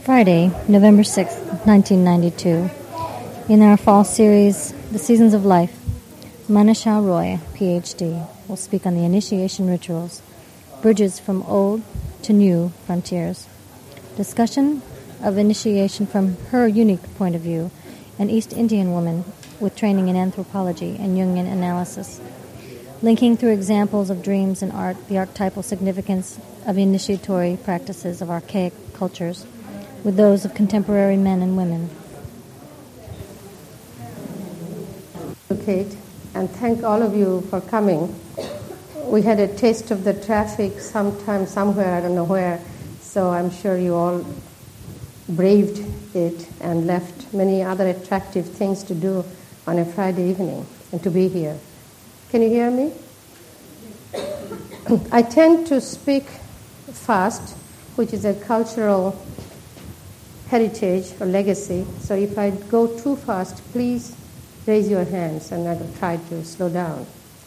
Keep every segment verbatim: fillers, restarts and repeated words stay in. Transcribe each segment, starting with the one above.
Friday, November sixth, nineteen ninety-two. In our fall series, The Seasons of Life, Manisha Roy, P H D, will speak on the initiation rituals, bridges from old to new frontiers. Discussion of initiation from her unique point of view, an East Indian woman with training in anthropology and Jungian analysis, linking through examples of dreams and art the archetypal significance of initiatory practices of archaic cultures with those of contemporary men and women. Kate, and thank all of you for coming. We had a taste of the traffic sometime, somewhere, I don't know where, so I'm sure you all braved it and left many other attractive things to do on a Friday evening and to be here. Can you hear me? I tend to speak fast, which is a cultural heritage or legacy, so if I go too fast, please raise your hands and I will try to slow down.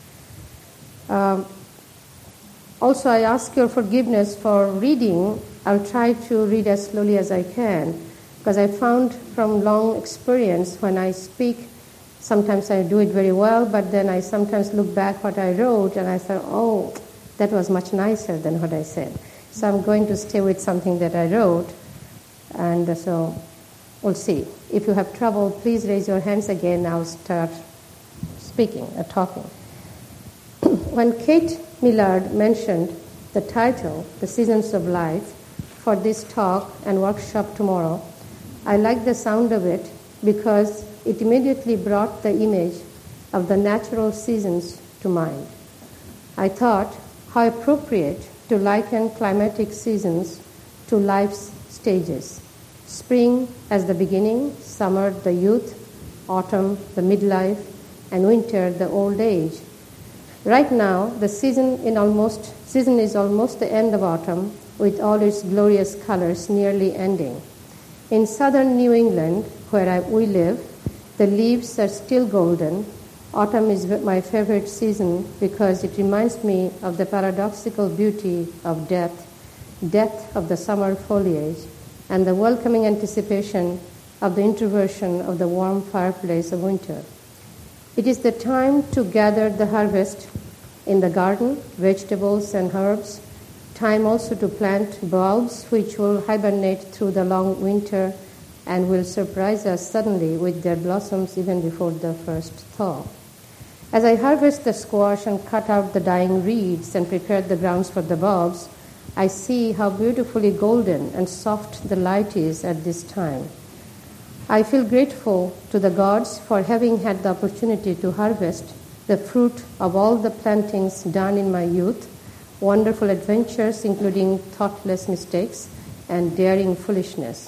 Um, also, I ask your forgiveness for reading. I'll try to read as slowly as I can, because I found from long experience when I speak, sometimes I do it very well, but then I sometimes look back what I wrote and I thought, oh, that was much nicer than what I said. So I'm going to stay with something that I wrote, and so we'll see. If you have trouble, please raise your hands again. I'll start speaking or talking. When Kate Millard mentioned the title, The Seasons of Life, for this talk and workshop tomorrow, I liked the sound of it because it immediately brought the image of the natural seasons to mind. I thought how appropriate to liken climatic seasons to life's stages. Spring as the beginning, summer the youth, autumn the midlife, and winter the old age. Right now, the season in almost season is almost the end of autumn, with all its glorious colors nearly ending. In southern New England, where I, we live, the leaves are still golden. Autumn is my favorite season because it reminds me of the paradoxical beauty of death, death of the summer foliage, and the welcoming anticipation of the introversion of the warm fireplace of winter. It is the time to gather the harvest in the garden, vegetables and herbs, time also to plant bulbs which will hibernate through the long winter and will surprise us suddenly with their blossoms even before the first thaw. As I harvest the squash and cut out the dying reeds and prepare the grounds for the bulbs, I see how beautifully golden and soft the light is at this time. I feel grateful to the gods for having had the opportunity to harvest the fruit of all the plantings done in my youth, wonderful adventures including thoughtless mistakes and daring foolishness.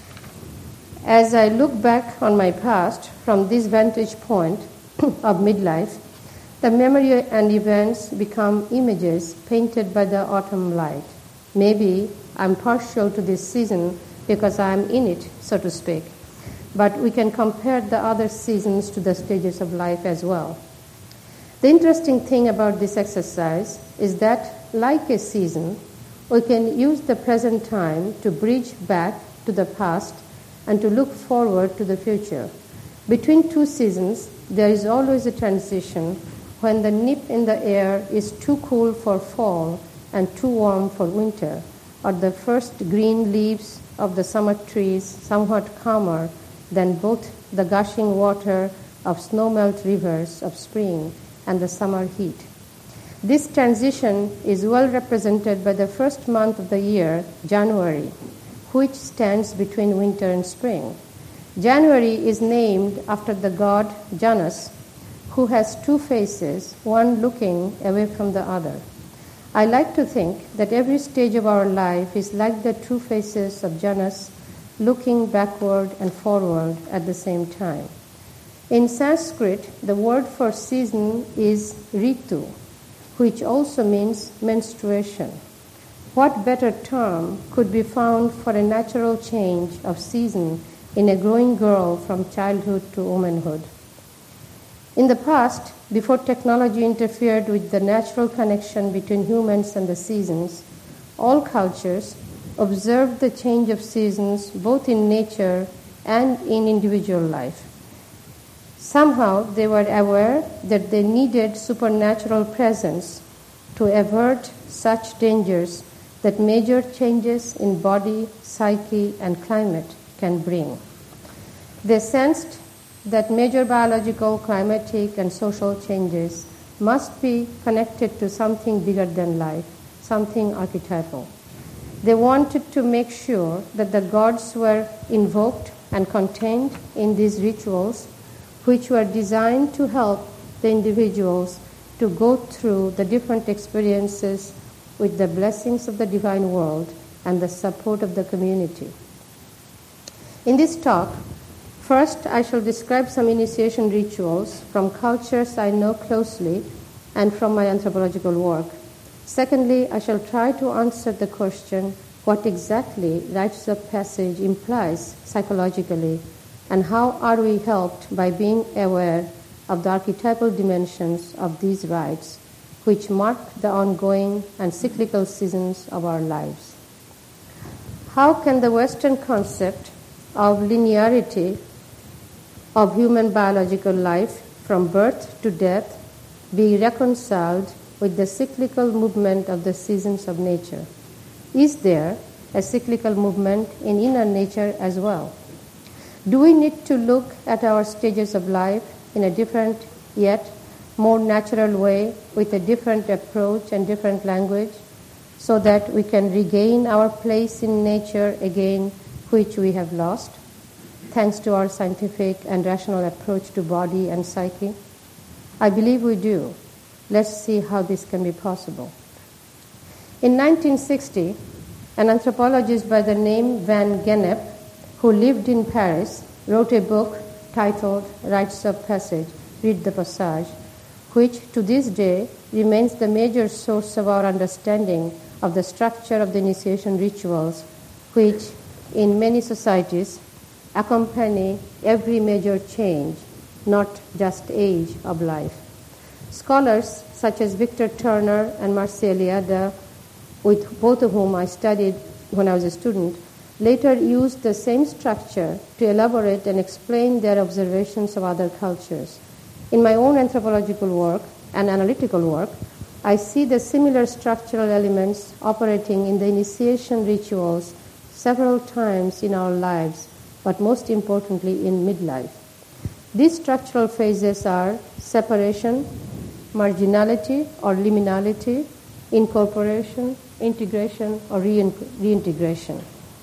As I look back on my past from this vantage point of midlife, the memory and events become images painted by the autumn light. Maybe I'm partial to this season because I'm in it, so to speak. But we can compare the other seasons to the stages of life as well. The interesting thing about this exercise is that, like a season, we can use the present time to bridge back to the past and to look forward to the future. Between two seasons, there is always a transition when the nip in the air is too cool for fall and too warm for winter, or the first green leaves of the summer trees somewhat calmer than both the gushing water of snowmelt rivers of spring and the summer heat. This transition is well represented by the first month of the year, January, which stands between winter and spring. January is named after the god Janus, who has two faces, one looking away from the other. I like to think that every stage of our life is like the two faces of Janus, looking backward and forward at the same time. In Sanskrit, the word for season is ritu, which also means menstruation. What better term could be found for a natural change of season in a growing girl from childhood to womanhood? In the past, before technology interfered with the natural connection between humans and the seasons, all cultures, observed the change of seasons both in nature and in individual life. Somehow they were aware that they needed supernatural presence to avert such dangers that major changes in body, psyche, and climate can bring. They sensed that major biological, climatic, and social changes must be connected to something bigger than life, something archetypal. They wanted to make sure that the gods were invoked and contained in these rituals, which were designed to help the individuals to go through the different experiences with the blessings of the divine world and the support of the community. In this talk, first I shall describe some initiation rituals from cultures I know closely and from my anthropological work. Secondly, I shall try to answer the question what exactly rites of passage implies psychologically, and how are we helped by being aware of the archetypal dimensions of these rites, which mark the ongoing and cyclical seasons of our lives. How can the Western concept of linearity of human biological life from birth to death be reconciled with the cyclical movement of the seasons of nature? Is there a cyclical movement in inner nature as well? Do we need to look at our stages of life in a different yet more natural way with a different approach and different language so that we can regain our place in nature again, which we have lost, thanks to our scientific and rational approach to body and psyche? I believe we do. Let's see how this can be possible. In nineteen sixty, an anthropologist by the name Van Gennep, who lived in Paris, wrote a book titled Rites of Passage, Read the Passage, which to this day remains the major source of our understanding of the structure of the initiation rituals, which in many societies accompany every major change, not just age of life. Scholars such as Victor Turner and Marcia Eliade, with both of whom I studied when I was a student, later used the same structure to elaborate and explain their observations of other cultures. In my own anthropological work and analytical work, I see the similar structural elements operating in the initiation rituals several times in our lives, but most importantly in midlife. These structural phases are separation, marginality or liminality, incorporation, integration or reintegration.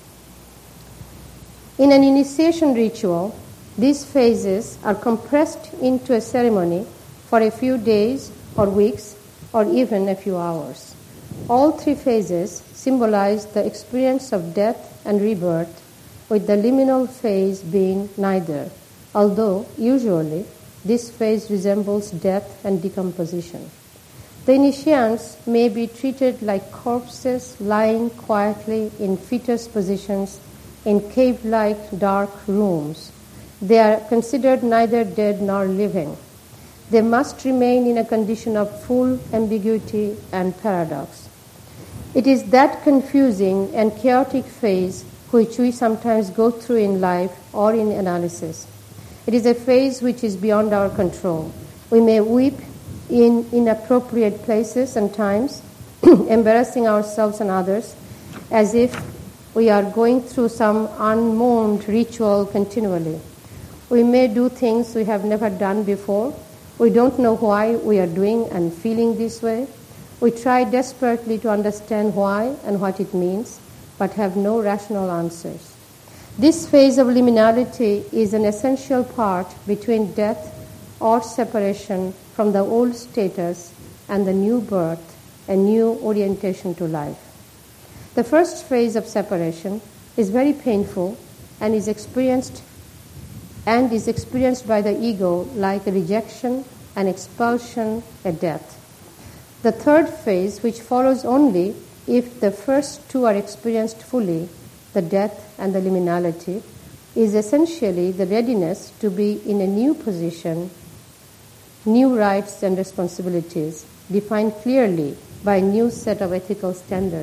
In an initiation ritual, these phases are compressed into a ceremony for a few days or weeks or even a few hours. All three phases symbolize the experience of death and rebirth, with the liminal phase being neither, although usually this phase resembles death and decomposition. The initiants may be treated like corpses lying quietly in fetus positions in cave-like dark rooms. They are considered neither dead nor living. They must remain in a condition of full ambiguity and paradox. It is that confusing and chaotic phase which we sometimes go through in life or in analysis. It is a phase which is beyond our control. We may weep in inappropriate places and times, embarrassing ourselves and others, as if we are going through some unmourned ritual continually. We may do things we have never done before. We don't know why we are doing and feeling this way. We try desperately to understand why and what it means, but have no rational answers. This phase of liminality is an essential part between death or separation from the old status and the new birth, a new orientation to life. The first phase of separation is very painful and is experienced and is experienced by the ego like a rejection, an expulsion, a death. The third phase, which follows only if the first two are experienced fully, the death and the liminality, is essentially the readiness to be in a new position, new rights and responsibilities, defined clearly by a new set of ethical standards,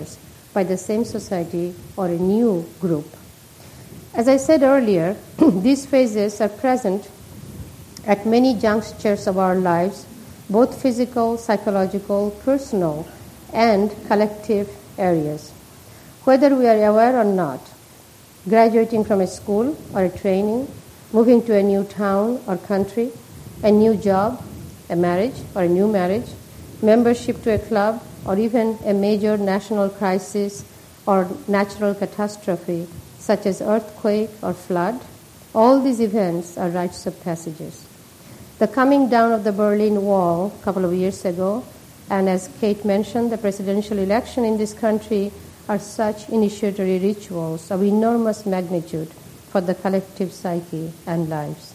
by the same society or a new group. As I said earlier, these phases are present at many junctures of our lives, both physical, psychological, personal, and collective areas. Whether we are aware or not, graduating from a school or a training, moving to a new town or country, a new job, a marriage or a new marriage, membership to a club, or even a major national crisis or natural catastrophe such as earthquake or flood, all these events are rites of passages. The coming down of the Berlin Wall a couple of years ago, and as Kate mentioned, the presidential election in this country are such initiatory rituals of enormous magnitude for the collective psyche and lives.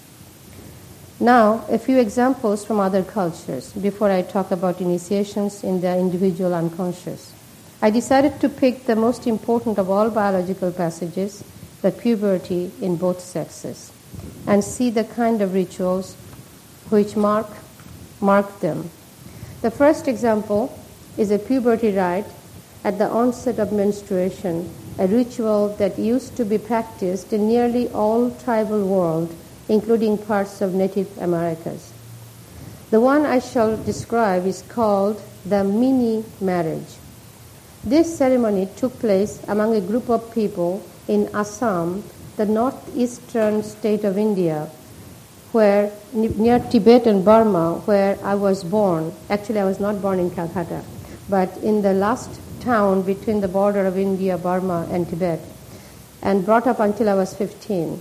Now, a few examples from other cultures before I talk about initiations in the individual unconscious. I decided to pick the most important of all biological passages, the puberty in both sexes, and see the kind of rituals which mark, mark them. The first example is a puberty rite at the onset of menstruation, a ritual that used to be practiced in nearly all tribal world, including parts of Native Americas. The one I shall describe is called the mini marriage. This ceremony took place among a group of people in Assam, the northeastern state of India, where near Tibet and Burma, where I was born. Actually, I was not born in Calcutta, but in the last town between the border of India, Burma, and Tibet, and brought up until I was fifteen.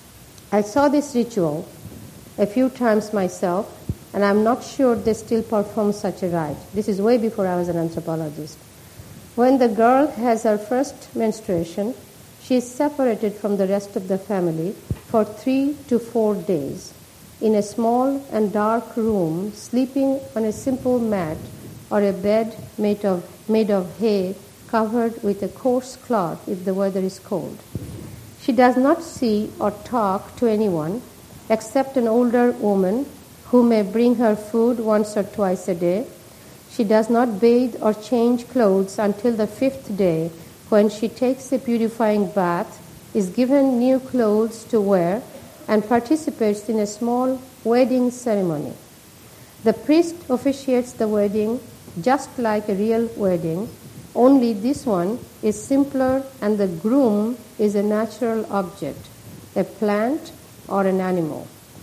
I saw this ritual a few times myself, and I'm not sure they still perform such a rite. This is way before I was an anthropologist. When the girl has her first menstruation, she is separated from the rest of the family for three to four days in a small and dark room, sleeping on a simple mat or a bed made of, made of hay covered with a coarse cloth if the weather is cold. She does not see or talk to anyone except an older woman who may bring her food once or twice a day. She does not bathe or change clothes until the fifth day, when she takes a purifying bath, is given new clothes to wear, and participates in a small wedding ceremony. The priest officiates the wedding just like a real wedding, only this one is simpler and the groom is a natural object, a plant or an animal.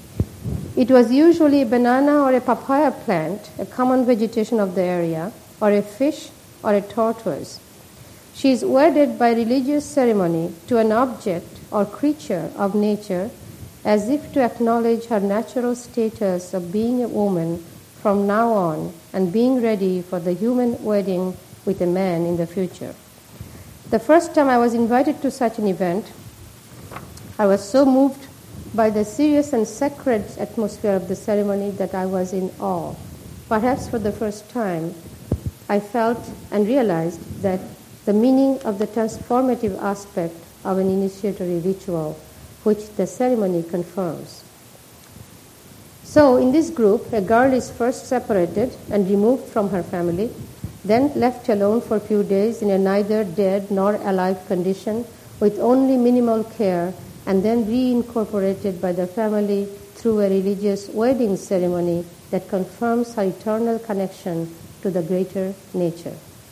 It was usually a banana or a papaya plant, a common vegetation of the area, or a fish or a tortoise. She is wedded by religious ceremony to an object or creature of nature, as if to acknowledge her natural status of being a woman from now on and being ready for the human wedding with a man in the future. The first time I was invited to such an event, I was so moved by the serious and sacred atmosphere of the ceremony that I was in awe. Perhaps for the first time, I felt and realized that the meaning of the transformative aspect of an initiatory ritual, which the ceremony confirms. So in this group, a girl is first separated and removed from her family, then left alone for a few days in a neither dead nor alive condition with only minimal care, and then reincorporated by the family through a religious wedding ceremony that confirms her eternal connection to the greater nature.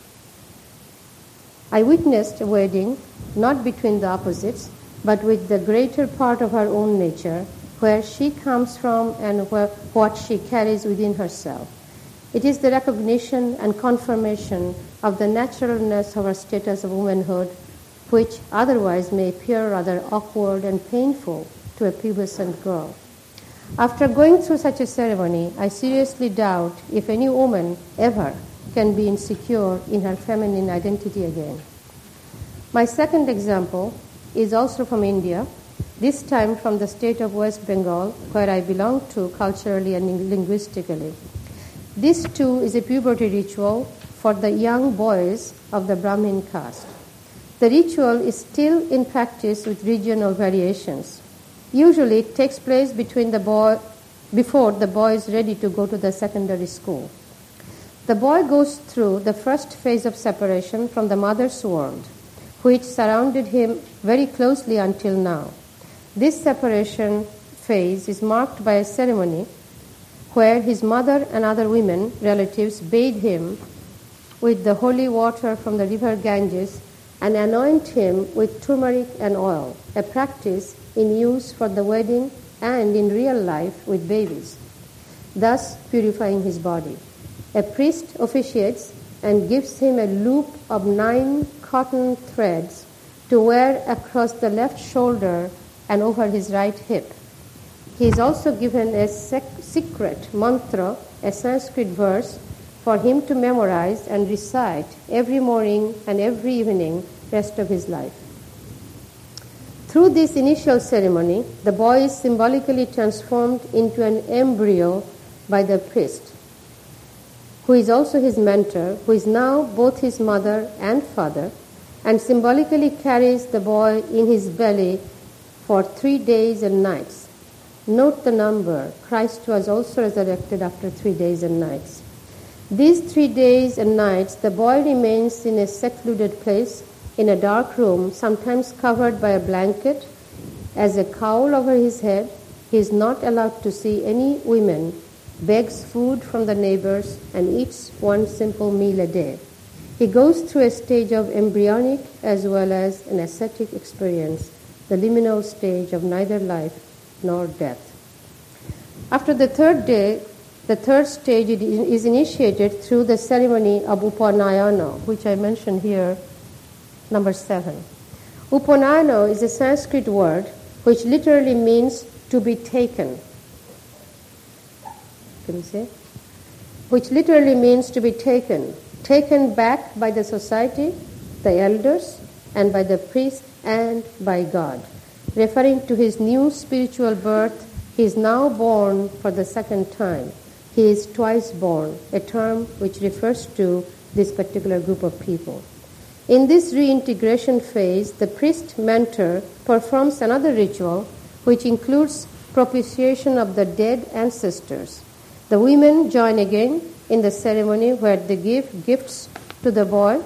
I witnessed a wedding not between the opposites, but with the greater part of her own nature, where she comes from and where, what she carries within herself. It is the recognition and confirmation of the naturalness of her status of womanhood, which otherwise may appear rather awkward and painful to a pubescent girl. After going through such a ceremony, I seriously doubt if any woman ever can be insecure in her feminine identity again. My second example is also from India, this time from the state of West Bengal, where I belong to culturally and linguistically. This too is a puberty ritual for the young boys of the Brahmin caste. The ritual is still in practice with regional variations. Usually it takes place between the boy, before the boy is ready to go to the secondary school. The boy goes through the first phase of separation from the mother's world, which surrounded him very closely until now. This separation phase is marked by a ceremony where his mother and other women relatives bathe him with the holy water from the river Ganges and anoint him with turmeric and oil, a practice in use for the wedding and in real life with babies, thus purifying his body. A priest officiates and gives him a loop of nine cotton threads to wear across the left shoulder and over his right hip. He is also given a sec- secret mantra, a Sanskrit verse, for him to memorize and recite every morning and every evening rest of his life. Through this initial ceremony, the boy is symbolically transformed into an embryo by the priest, who is also his mentor, who is now both his mother and father, and symbolically carries the boy in his belly for three days and nights. Note the number. Christ was also resurrected after three days and nights. These three days and nights, the boy remains in a secluded place, in a dark room, sometimes covered by a blanket, as a cowl over his head. He is not allowed to see any women, begs food from the neighbors, and eats one simple meal a day. He goes through a stage of embryonic as well as an ascetic experience, the liminal stage of neither life nor death. After the third day, the third stage is initiated through the ceremony of Upanayana, which I mentioned here, number seven. Upanayana is a Sanskrit word which literally means to be taken. Can you say? Which literally means to be taken, taken back by the society, the elders, and by the priest and by God. Referring to his new spiritual birth, he is now born for the second time. He is twice born, a term which refers to this particular group of people. In this reintegration phase, the priest mentor performs another ritual which includes propitiation of the dead ancestors. The women join again in the ceremony where they give gifts to the boy,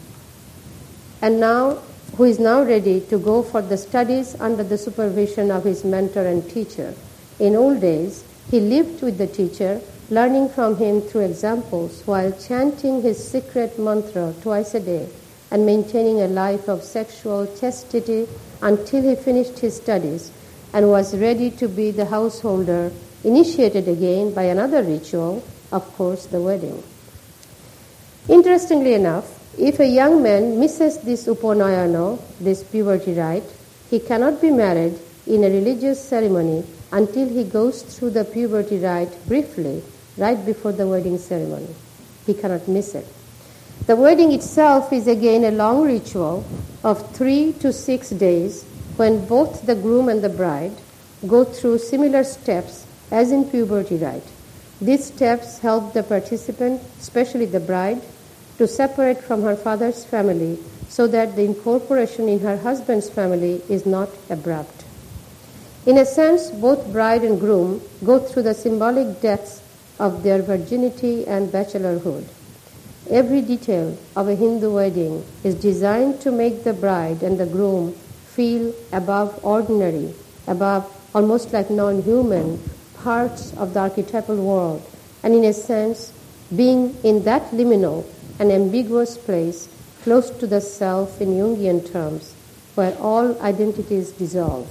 and now who is now ready to go for the studies under the supervision of his mentor and teacher. In old days, he lived with the teacher, learning from him through examples while chanting his secret mantra twice a day and maintaining a life of sexual chastity until he finished his studies and was ready to be the householder, initiated again by another ritual, of course, the wedding. Interestingly enough, if a young man misses this upanayana, this puberty rite, he cannot be married in a religious ceremony until he goes through the puberty rite briefly, right before the wedding ceremony. He cannot miss it. The wedding itself is again a long ritual of three to six days when both the groom and the bride go through similar steps as in puberty rite. These steps help the participant, especially the bride, to separate from her father's family so that the incorporation in her husband's family is not abrupt. In a sense, both bride and groom go through the symbolic deaths of their virginity and bachelorhood. Every detail of a Hindu wedding is designed to make the bride and the groom feel above ordinary, above almost like non-human parts of the archetypal world, and in a sense, being in that liminal and ambiguous place close to the self in Jungian terms, where all identities dissolve.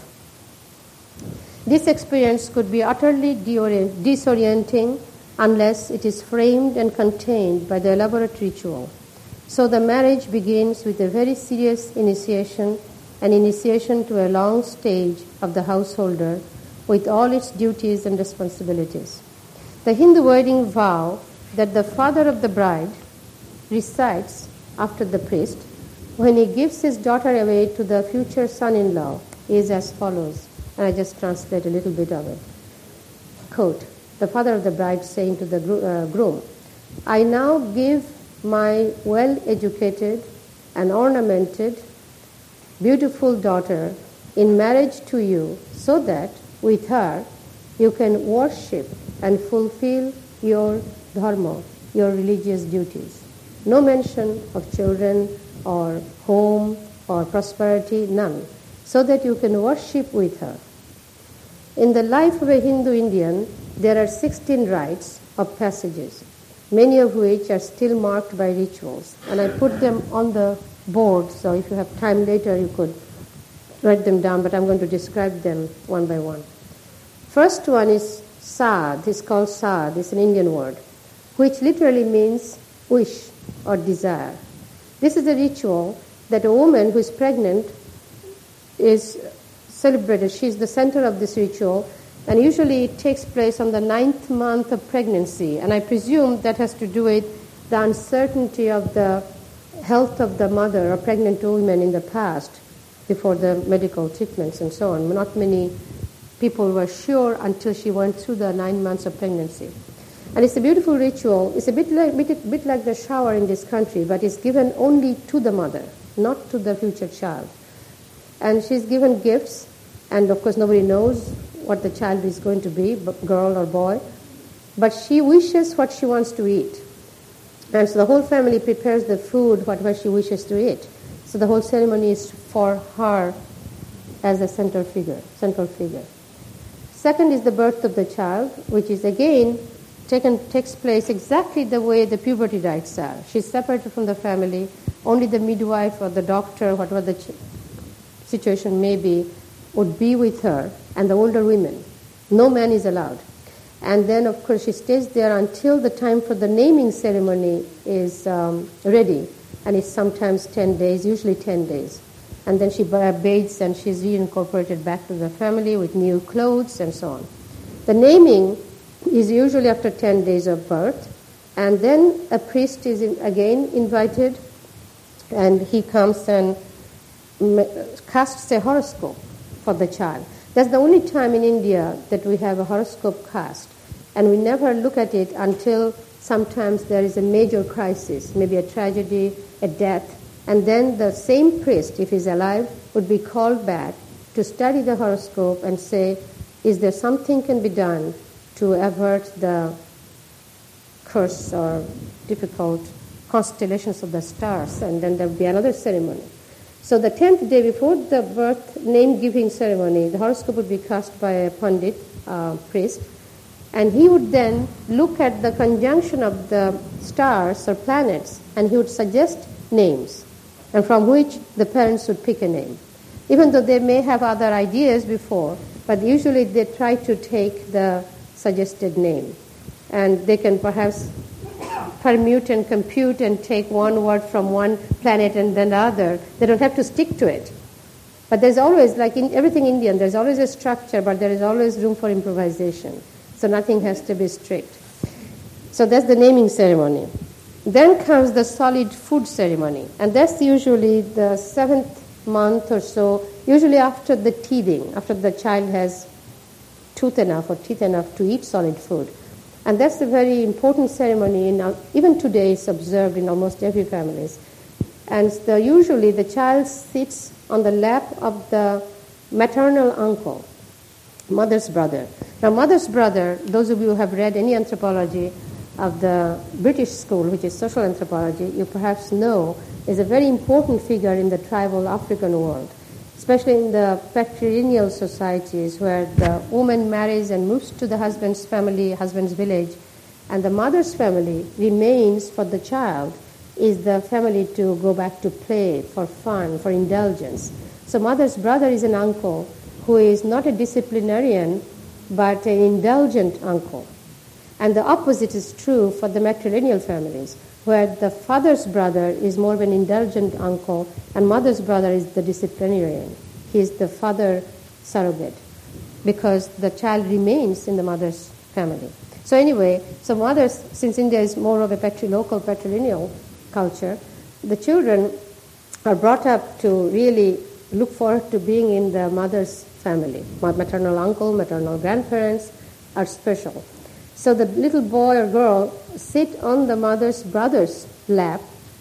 This experience could be utterly disorienting unless it is framed and contained by the elaborate ritual. So the marriage begins with a very serious initiation, an initiation to a long stage of the householder with all its duties and responsibilities. The Hindu wedding vow that the father of the bride recites after the priest when he gives his daughter away to the future son-in-law is as follows, and I just translate a little bit of it. Quote, the father of the bride saying to the uh, groom, I now give my well-educated and ornamented, beautiful daughter in marriage to you so that with her you can worship and fulfill your dharma, your religious duties. No mention of children or home or prosperity, none, so that you can worship with her. In the life of a Hindu Indian, there are sixteen rites of passages, many of which are still marked by rituals. And I put them on the board, so if you have time later, you could write them down, but I'm going to describe them one by one. First one is Sad. It's called Sad. It's an Indian word, which literally means wish or desire. This is a ritual that a woman who is pregnant is celebrated. She's the center of this ritual, and usually it takes place on the ninth month of pregnancy. And I presume that has to do with the uncertainty of the health of the mother or pregnant women in the past, before the medical treatments and so on. Not many people were sure until she went through the nine months of pregnancy. And it's a beautiful ritual. It's a bit like, bit, bit like the shower in this country, but it's given only to the mother, not to the future child. And she's given gifts, and of course nobody knows what the child is going to be, girl or boy, but she wishes what she wants to eat. And so the whole family prepares the food, whatever she wishes to eat. So the whole ceremony is for her as the central figure, central figure. Second is the birth of the child, which is again taken, takes place exactly the way the puberty rites are. She's separated from the family. Only the midwife or the doctor, whatever the ch- situation may be, would be with her, and the older women. No man is allowed. And then, of course, she stays there until the time for the naming ceremony is um, ready. And it's sometimes ten days, usually ten days. And then she bathes and she's reincorporated back to the family with new clothes and so on. The naming is usually after ten days of birth. And then a priest is in, again invited, and he comes and casts a horoscope for the child. That's the only time in India that we have a horoscope cast. And we never look at it until sometimes there is a major crisis, maybe a tragedy, a death. And then the same priest, if he's alive, would be called back to study the horoscope and say, is there something can be done to avert the curse or difficult constellations of the stars? And then there would be another ceremony. So the tenth day before the birth name-giving ceremony, the horoscope would be cast by a Pandit, uh, priest, and he would then look at the conjunction of the stars or planets, and he would suggest names, and from which the parents would pick a name. Even though they may have other ideas before, but usually they try to take the suggested name. And they can perhaps permute and compute and take one word from one planet and then the other. They don't have to stick to it. But there's always, like in everything Indian, there's always a structure, but there is always room for improvisation. So nothing has to be strict. So that's the naming ceremony. Then comes the solid food ceremony. And that's usually the seventh month or so, usually after the teething, after the child has tooth enough or teeth enough to eat solid food. And that's a very important ceremony. In, uh, even today it's observed in almost every family. And the, usually the child sits on the lap of the maternal uncle, mother's brother. Now mother's brother, those of you who have read any anthropology of the British school, which is social anthropology, you perhaps know is a very important figure in the tribal African world, especially in the patrilineal societies where the woman marries and moves to the husband's family, husband's village, and the mother's family remains for the child, is the family to go back to play, for fun, for indulgence. So mother's brother is an uncle who is not a disciplinarian, but an indulgent uncle. And the opposite is true for the matrilineal families, where the father's brother is more of an indulgent uncle and mother's brother is the disciplinarian. He is the father surrogate because the child remains in the mother's family. So anyway, so mothers, since India is more of a patri- local patrilineal culture, the children are brought up to really look forward to being in the mother's family. Maternal uncle, maternal grandparents are special. So the little boy or girl sit on the mother's brother's lap,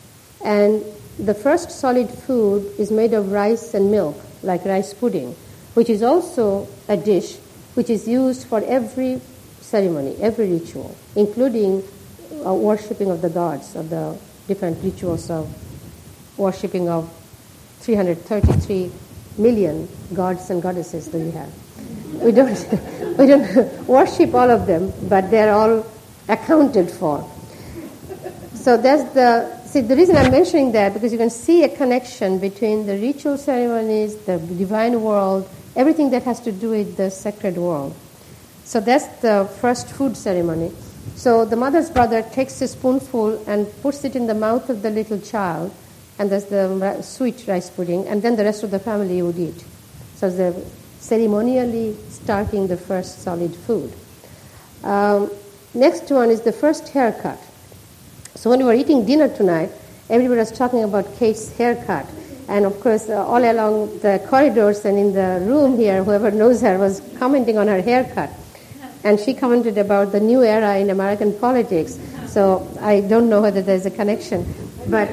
and the first solid food is made of rice and milk, like rice pudding, which is also a dish which is used for every ceremony, every ritual, including uh, worshipping of the gods, of the different rituals of worshipping of three hundred thirty-three million gods and goddesses that we have. We don't, we don't worship all of them, but they're all accounted for. So that's the, see, the reason I'm mentioning that, because you can see a connection between the ritual ceremonies, the divine world, everything that has to do with the sacred world. So that's the first food ceremony. So the mother's brother takes a spoonful and puts it in the mouth of the little child, and that's the sweet rice pudding, and then the rest of the family would eat. So they're ceremonially starting the first solid food. Um, next one is the first haircut. So when we were eating dinner tonight, everybody was talking about Kate's haircut. And of course, uh, all along the corridors and in the room here, whoever knows her was commenting on her haircut. And she commented about the new era in American politics. So I don't know whether there's a connection. But,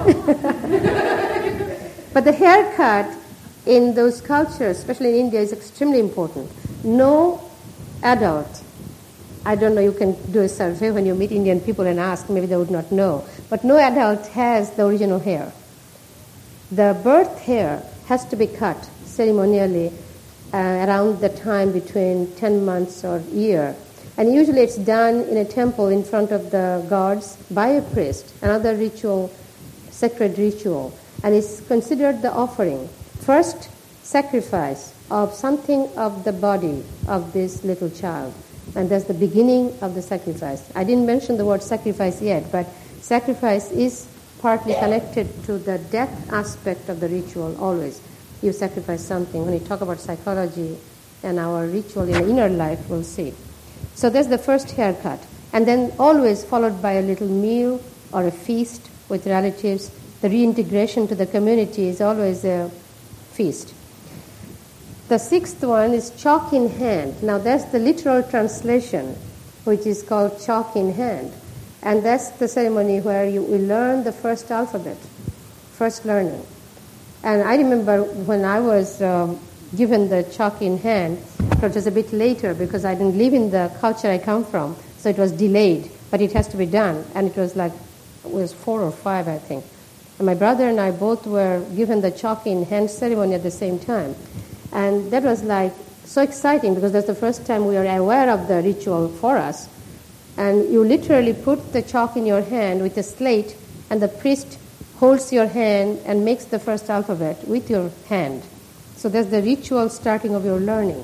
but the haircut in those cultures, especially in India, is extremely important. No adult, I don't know, you can do a survey when you meet Indian people and ask, maybe they would not know, but no adult has the original hair. The birth hair has to be cut ceremonially uh, around the time between ten months or year. And usually it's done in a temple in front of the gods by a priest, another ritual, sacred ritual, and it's considered the offering. First sacrifice of something of the body of this little child. And that's the beginning of the sacrifice. I didn't mention the word sacrifice yet, but sacrifice is partly connected to the death aspect of the ritual always. You sacrifice something. When we talk about psychology and our ritual in the inner life, we'll see. So that's the first haircut. And then always followed by a little meal or a feast with relatives. The reintegration to the community is always a feast. The sixth one is chalk in hand. Now that's the literal translation, which is called chalk in hand. And that's the ceremony where you will learn the first alphabet, first learning. And I remember when I was um, given the chalk in hand, it was a bit later because I didn't live in the culture I come from, so it was delayed, but it has to be done. And it was like, it was four or five, I think. And my brother and I both were given the chalk in hand ceremony at the same time. And that was like so exciting because that's the first time we are aware of the ritual for us. And you literally put the chalk in your hand with a slate, and the priest holds your hand and makes the first alphabet with your hand. So that's the ritual starting of your learning.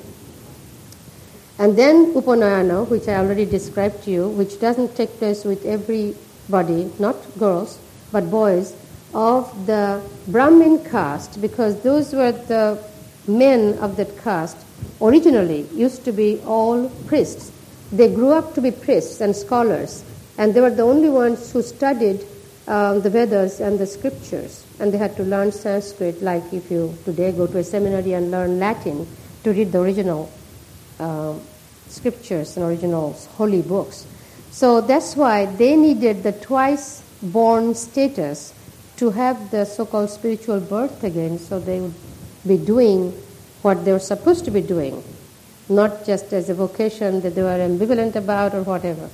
And then Upanayana, which I already described to you, which doesn't take place with everybody, not girls, but boys, of the Brahmin caste, because those were the men of that caste originally used to be all priests. They grew up to be priests and scholars, and they were the only ones who studied um, the Vedas and the scriptures, and they had to learn Sanskrit, like if you today go to a seminary and learn Latin to read the original uh, scriptures and original holy books. So that's why they needed the twice-born status to have the so-called spiritual birth again, so they would be doing what they were supposed to be doing, not just as a vocation that they were ambivalent about or whatever.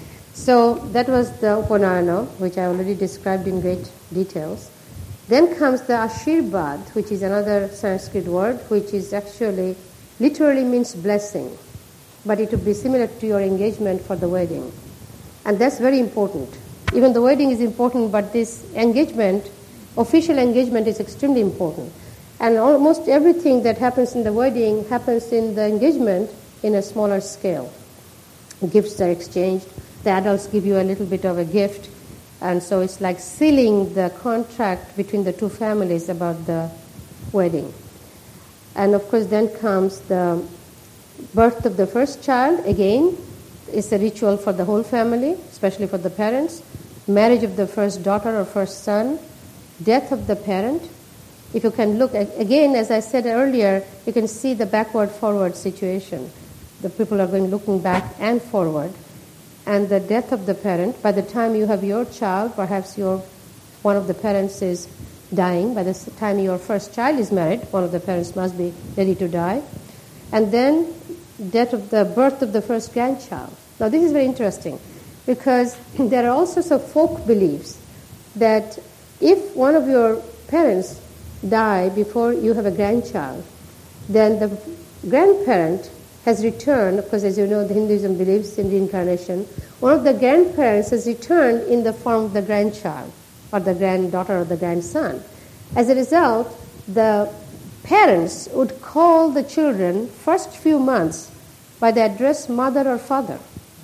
So that was the Upanayana, which I already described in great details. Then comes the Ashirvad, which is another Sanskrit word, which is actually, literally means blessing, but it would be similar to your engagement for the wedding. And that's very important. Even the wedding is important, but this engagement, official engagement, is extremely important. And almost everything that happens in the wedding happens in the engagement in a smaller scale. Gifts are exchanged. The adults give you a little bit of a gift. And so it's like sealing the contract between the two families about the wedding. And of course then comes the birth of the first child. Again, it's a ritual for the whole family, especially for the parents. Marriage of the first daughter or first son. Death of the parent. If you can look, again, as I said earlier, you can see the backward-forward situation. The people are going looking back and forward. And the death of the parent, by the time you have your child, perhaps your one of the parents is dying. By the time your first child is married, one of the parents must be ready to die. And then death of the birth of the first grandchild. Now this is very interesting. because there are all sorts of folk beliefs that if one of your parents die before you have a grandchild, then the grandparent has returned, of course, as you know, the Hinduism believes in reincarnation. One of the grandparents has returned in the form of the grandchild or the granddaughter or the grandson. As a result, the parents would call the children first few months by the address mother or father.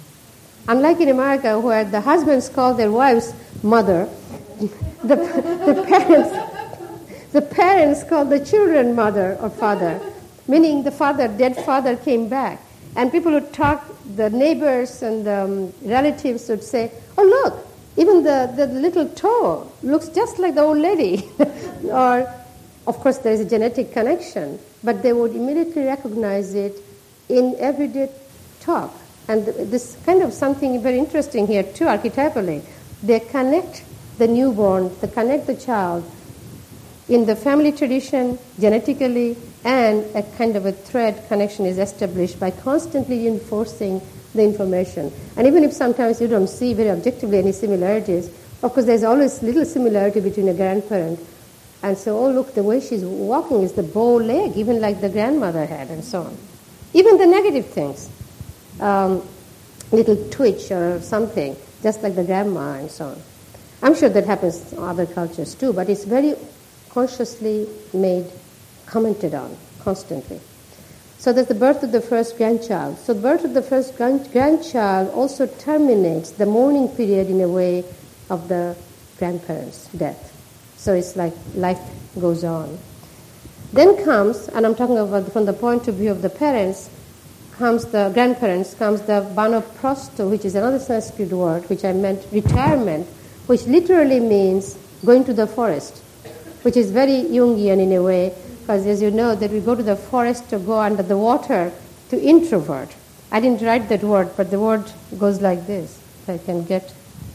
Unlike in America, where the husbands call their wives mother, the, the parents the parents call the children mother or father, meaning the father, dead father, came back. And people would talk, the neighbors and the um, relatives would say, oh, look, even the, the little toe looks just like the old lady. Or, of course, there is a genetic connection, but they would immediately recognize it in everyday talk. And this kind of something very interesting here, too, archetypally. They connect the newborn, they connect the child in the family tradition, genetically, and a kind of a thread connection is established by constantly reinforcing the information. And even if sometimes you don't see very objectively any similarities, of course there's always little similarity between a grandparent. And so, oh look, the way she's walking is the bow leg, even like the grandmother had, and so on. Even the negative things, um, little twitch or something, just like the grandma and so on. I'm sure that happens in other cultures too, but it's very consciously made, commented on constantly. So that's the birth of the first grandchild. So the birth of the first grand- grandchild also terminates the mourning period in a way of the grandparents' death. So it's like life goes on. Then comes, and I'm talking about from the point of view of the parents, comes the grandparents, comes the vanaprastha, which is another Sanskrit word, which I meant retirement, which literally means going to the forest, which is very Jungian in a way, because as you know that we go to the forest to go under the water to introvert. I didn't write that word, but the word goes like this. If I can get...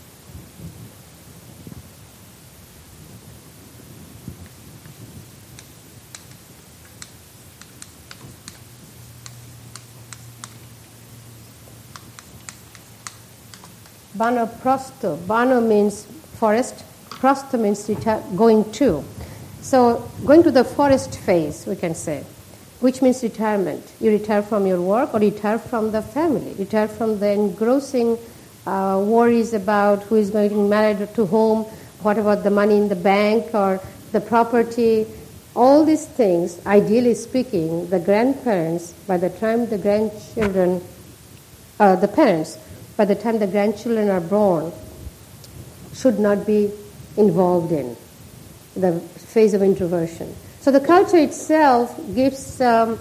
Vanaprastha. Vana means forest, prastha means reti- going to. So going to the forest phase, we can say, which means retirement. You retire from your work or retire from the family, retire from the engrossing uh, worries about who is going to be married to whom, what about the money in the bank or the property. All these things, ideally speaking, the grandparents, by the time the grandchildren, uh, the parents, by the time the grandchildren are born, should not be involved in the phase of introversion. So the culture itself gives, um,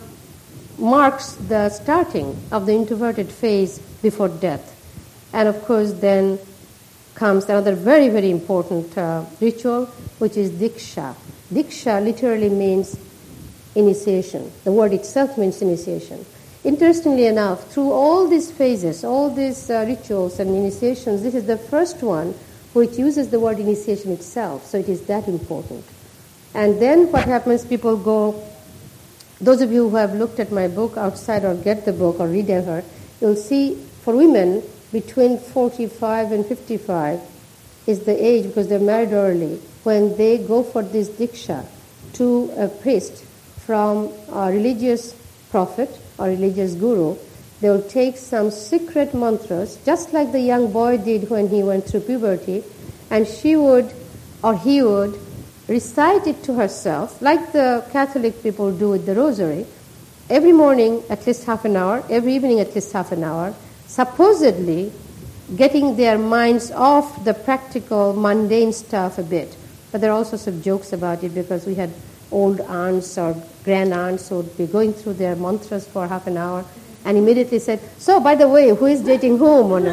marks the starting of the introverted phase before death. And of course then comes another very, very important uh, ritual, which is diksha. Diksha literally means initiation. The word itself means initiation. Interestingly enough, through all these phases, all these uh, rituals and initiations, this is the first one which uses the word initiation itself, so it is that important. And then what happens, people go, those of you who have looked at my book outside or get the book or read it, you'll see for women between forty-five and fifty-five is the age, because they're married early, when they go for this diksha to a priest from a religious prophet or religious guru. They will take some secret mantras, just like the young boy did when he went through puberty, and she would, or he would, recite it to herself, like the Catholic people do with the rosary, every morning at least half an hour, every evening at least half an hour, supposedly getting their minds off the practical, mundane stuff a bit. But there are all sorts of jokes about it, because we had old aunts or grand aunts who would be going through their mantras for half an hour and immediately said, so by the way, who is dating whom?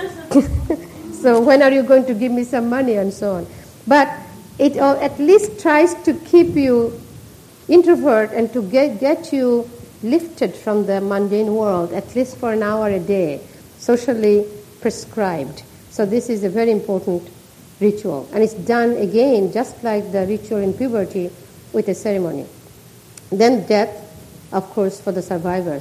So when are you going to give me some money, and so on. But it at least tries to keep you introvert and to get, get you lifted from the mundane world, at least for an hour a day, socially prescribed. So this is a very important ritual. And it's done again, just like the ritual in puberty, with a ceremony. Then death, of course, for the survivors.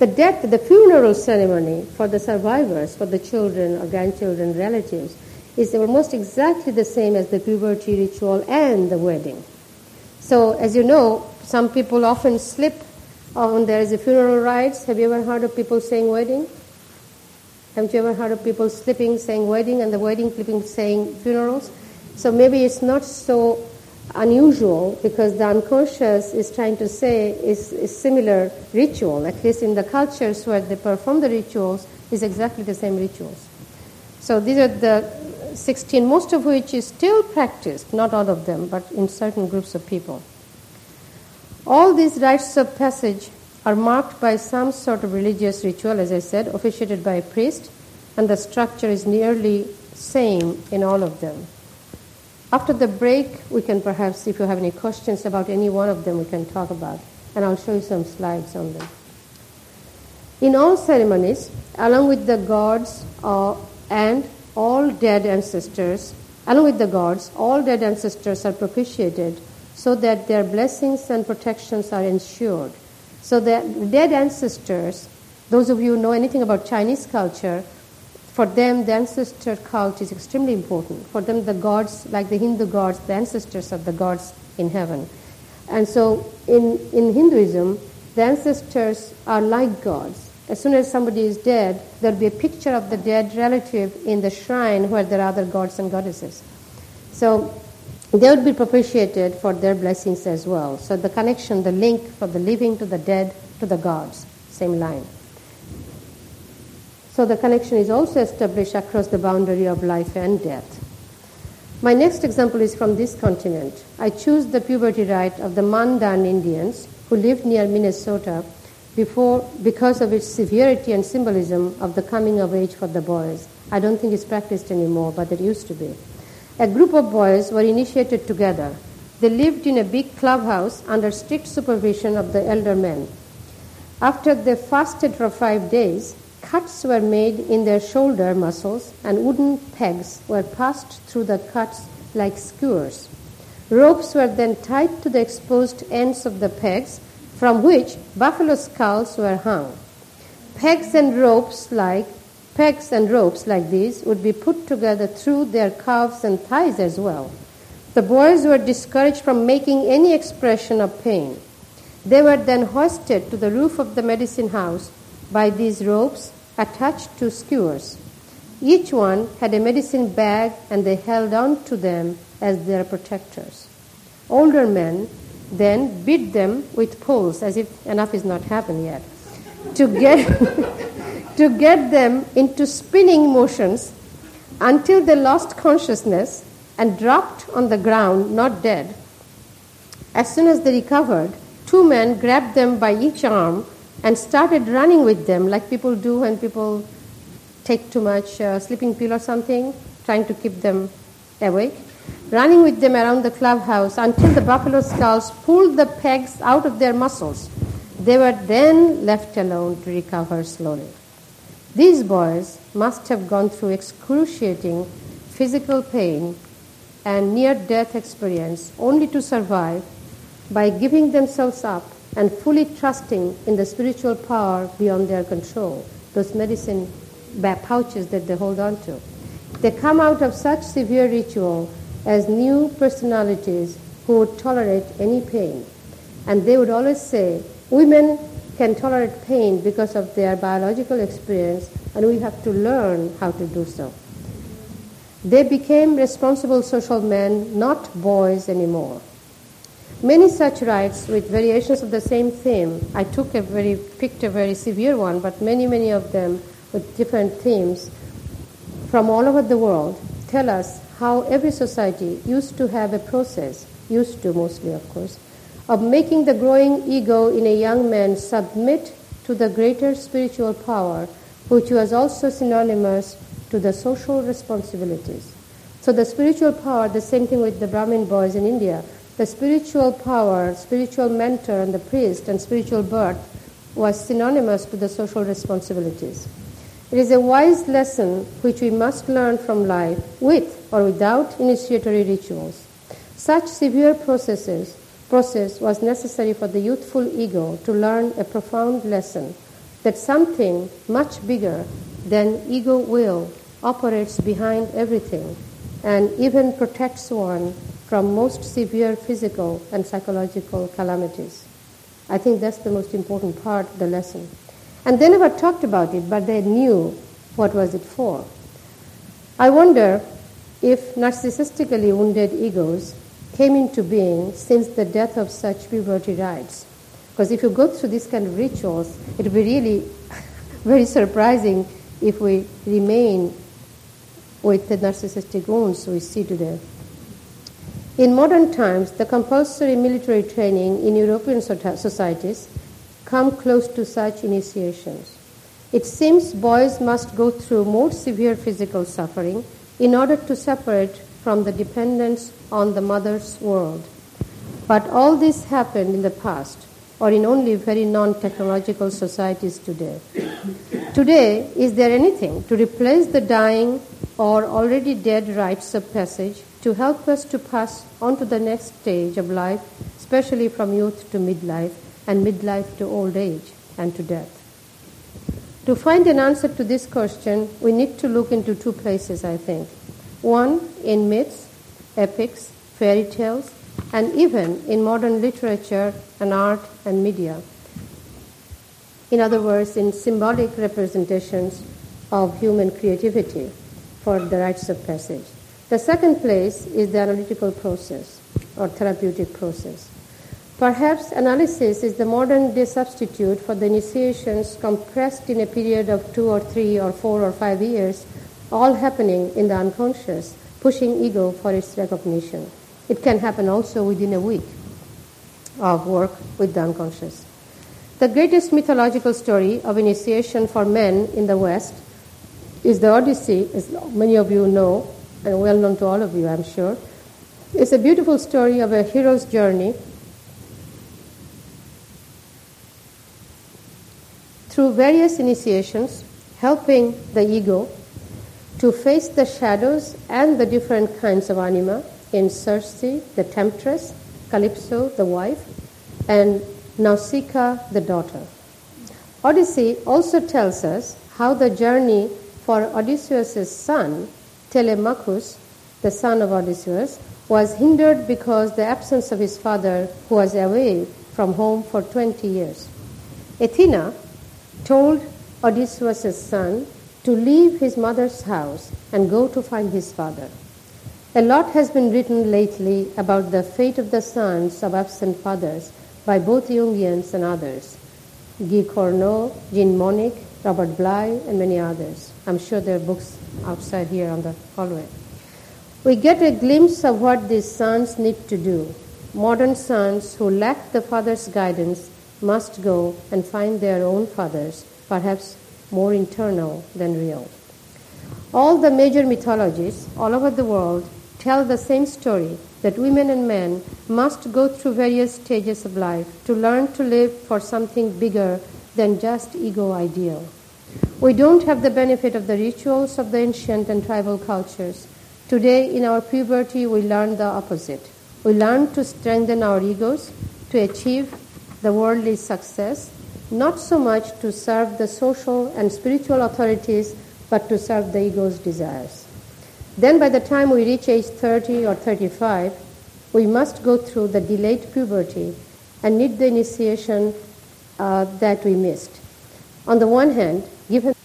The death, the funeral ceremony for the survivors, for the children or grandchildren, relatives, is almost exactly the same as the puberty ritual and the wedding. So, as you know, some people often slip on there is a funeral rites. Have you ever heard of people saying wedding? Haven't you ever heard of people slipping saying wedding and the wedding flipping saying funerals? So maybe it's not so unusual because the unconscious is trying to say is a similar ritual, at least in the cultures where they perform the rituals, is exactly the same rituals. So these are the sixteen, most of which is still practiced, not all of them, but in certain groups of people. All these rites of passage are marked by some sort of religious ritual, as I said, officiated by a priest, and the structure is nearly same in all of them. After the break, we can perhaps, if you have any questions about any one of them, we can talk about, and I'll show you some slides on them. In all ceremonies, along with the gods uh, and all dead ancestors, along with the gods, all dead ancestors are propitiated so that their blessings and protections are ensured. So the dead ancestors, those of you who know anything about Chinese culture, for them the ancestor cult is extremely important. For them the gods, like the Hindu gods, the ancestors are the gods in heaven. And so in, in Hinduism, the ancestors are like gods. As soon as somebody is dead, there'll be a picture of the dead relative in the shrine where there are other gods and goddesses. So they would be propitiated for their blessings as well. So the connection, the link for the living to the dead to the gods, same line. So the connection is also established across the boundary of life and death. My next example is from this continent. I choose the puberty rite of the Mandan Indians who lived near Minnesota before, because of its severity and symbolism of the coming of age for the boys. I don't think it's practiced anymore, but it used to be. A group of boys were initiated together. They lived in a big clubhouse under strict supervision of the elder men. After they fasted for five days, cuts were made in their shoulder muscles and wooden pegs were passed through the cuts like skewers. Ropes were then tied to the exposed ends of the pegs from which buffalo skulls were hung. Pegs and ropes like pegs and ropes like these would be put together through their calves and thighs as well. The boys were discouraged from making any expression of pain. They were then hoisted to the roof of the medicine house by these ropes attached to skewers. Each one had a medicine bag and they held on to them as their protectors. Older men then beat them with poles, as if enough is not happened yet, to get, to get them into spinning motions until they lost consciousness and dropped on the ground, not dead. As soon as they recovered, two men grabbed them by each arm and started running with them like people do when people take too much uh, sleeping pill or something, trying to keep them awake, running with them around the clubhouse until the buffalo skulls pulled the pegs out of their muscles. They were then left alone to recover slowly. These boys must have gone through excruciating physical pain and near-death experience only to survive by giving themselves up and fully trusting in the spiritual power beyond their control, those medicine pouches that they hold on to. They come out of such severe ritual as new personalities who would tolerate any pain. And they would always say, women can tolerate pain because of their biological experience, and we have to learn how to do so. They became responsible social men, not boys anymore. Many such rites with variations of the same theme. I took a very, picked a very severe one, but many, many of them with different themes from all over the world tell us how every society used to have a process, used to mostly of course, of making the growing ego in a young man submit to the greater spiritual power, which was also synonymous to the social responsibilities. So the spiritual power, the same thing with the Brahmin boys in India, the spiritual power, spiritual mentor and the priest and spiritual birth was synonymous to the social responsibilities. It is a wise lesson which we must learn from life with or without initiatory rituals. Such severe processes, process was necessary for the youthful ego to learn a profound lesson, that something much bigger than ego will operates behind everything and even protects one from most severe physical and psychological calamities. I think that's the most important part of the lesson. And they never talked about it, but they knew what was it for. I wonder if narcissistically wounded egos came into being since the death of such puberty rites. Because if you go through these kind of rituals, it would be really very surprising if we remain with the narcissistic wounds we see today. In modern times, the compulsory military training in European societies come close to such initiations. It seems boys must go through more severe physical suffering in order to separate from the dependence on the mother's world. But all this happened in the past, or in only very non-technological societies today. Today, is there anything to replace the dying or already dead rites of passage to help us to pass on to the next stage of life, especially from youth to midlife, and midlife to old age and to death? To find an answer to this question, we need to look into two places, I think. One, in myths, epics, fairy tales, and even in modern literature and art and media. In other words, in symbolic representations of human creativity for the rites of passage. The second place is the analytical process or therapeutic process. Perhaps analysis is the modern day substitute for the initiations compressed in a period of two or three or four or five years, all happening in the unconscious, pushing ego for its recognition. It can happen also within a week of work with the unconscious. The greatest mythological story of initiation for men in the West is the Odyssey, as many of you know, and well known to all of you, I'm sure. It's a beautiful story of a hero's journey through various initiations, helping the ego to face the shadows and the different kinds of anima in Circe, the temptress, Calypso, the wife, and Nausicaa, the daughter. Odyssey also tells us how the journey for Odysseus' son, Telemachus, the son of Odysseus, was hindered because the absence of his father, who was away from home for twenty years. Athena told Odysseus' son to leave his mother's house and go to find his father. A lot has been written lately about the fate of the sons of absent fathers by both Jungians and others. Guy Corneau, Jean Monnik, Robert Bly, and many others. I'm sure there are books outside here on the hallway. We get a glimpse of what these sons need to do. Modern sons who lack the father's guidance must go and find their own fathers, perhaps more internal than real. All the major mythologies all over the world tell the same story, that women and men must go through various stages of life to learn to live for something bigger than just ego ideal. We don't have the benefit of the rituals of the ancient and tribal cultures. Today, in our puberty, we learn the opposite. We learn to strengthen our egos, to achieve the worldly success, not so much to serve the social and spiritual authorities, but to serve the ego's desires. Then by the time we reach age thirty or thirty-five, we must go through the delayed puberty and need the initiation uh, that we missed. On the one hand, given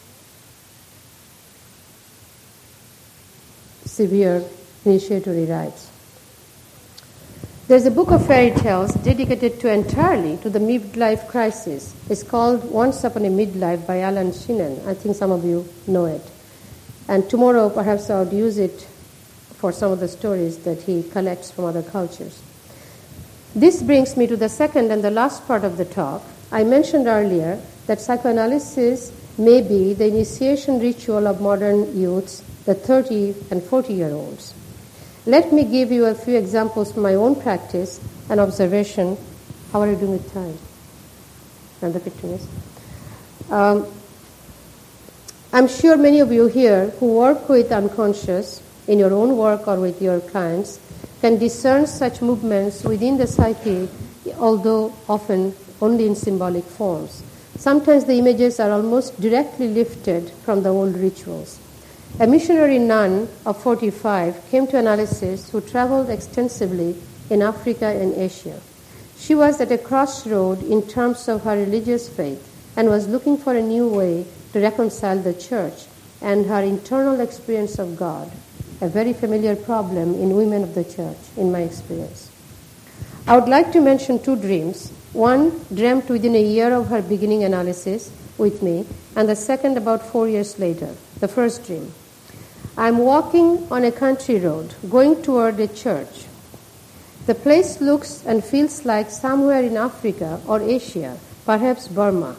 severe initiatory rites. There's a book of fairy tales dedicated to entirely to the midlife crisis. It's called Once Upon a Midlife by Alan Sheenan. I think some of you know it. And tomorrow perhaps I would use it for some of the stories that he collects from other cultures. This brings me to the second and the last part of the talk. I mentioned earlier that psychoanalysis may be the initiation ritual of modern youths, the thirty and forty-year-olds. Let me give you a few examples from my own practice and observation. How are you doing with time? Another fifteen minutes. Um, I'm sure many of you here who work with unconscious in your own work or with your clients can discern such movements within the psyche, although often only in symbolic forms. Sometimes the images are almost directly lifted from the old rituals. A missionary nun of forty-five came to Analysis who traveled extensively in Africa and Asia. She was at a crossroad in terms of her religious faith and was looking for a new way to reconcile the church and her internal experience of God, a very familiar problem in women of the church, in my experience. I would like to mention two dreams. One dreamt within a year of her beginning Analysis with me, and the second about four years later. The first dream. I'm walking on a country road, going toward a church. The place looks and feels like somewhere in Africa or Asia, perhaps Burma.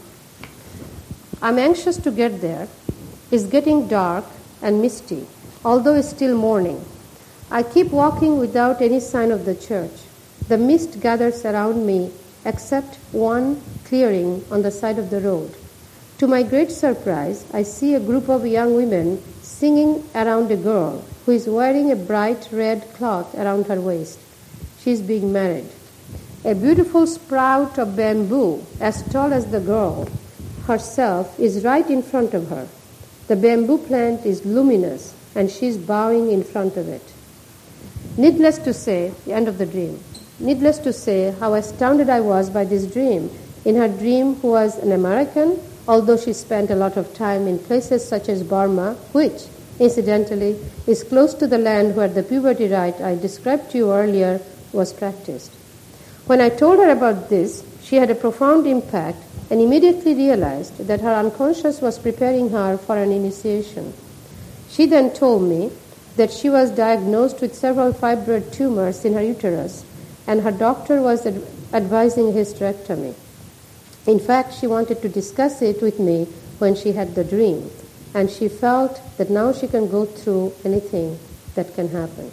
I'm anxious to get there. It's getting dark and misty, although it's still morning. I keep walking without any sign of the church. The mist gathers around me, except one clearing on the side of the road. To my great surprise, I see a group of young women singing around a girl who is wearing a bright red cloth around her waist. She is being married. A beautiful sprout of bamboo, as tall as the girl herself, is right in front of her. The bamboo plant is luminous, and she is bowing in front of it. Needless to say, the end of the dream, needless to say how astounded I was by this dream. In her dream, who was an American, although she spent a lot of time in places such as Burma, which, incidentally, is close to the land where the puberty rite I described to you earlier was practiced. When I told her about this, she had a profound impact and immediately realized that her unconscious was preparing her for an initiation. She then told me that she was diagnosed with several fibroid tumors in her uterus, and her doctor was ad- advising hysterectomy. In fact, she wanted to discuss it with me when she had the dream, and she felt that now she can go through anything that can happen.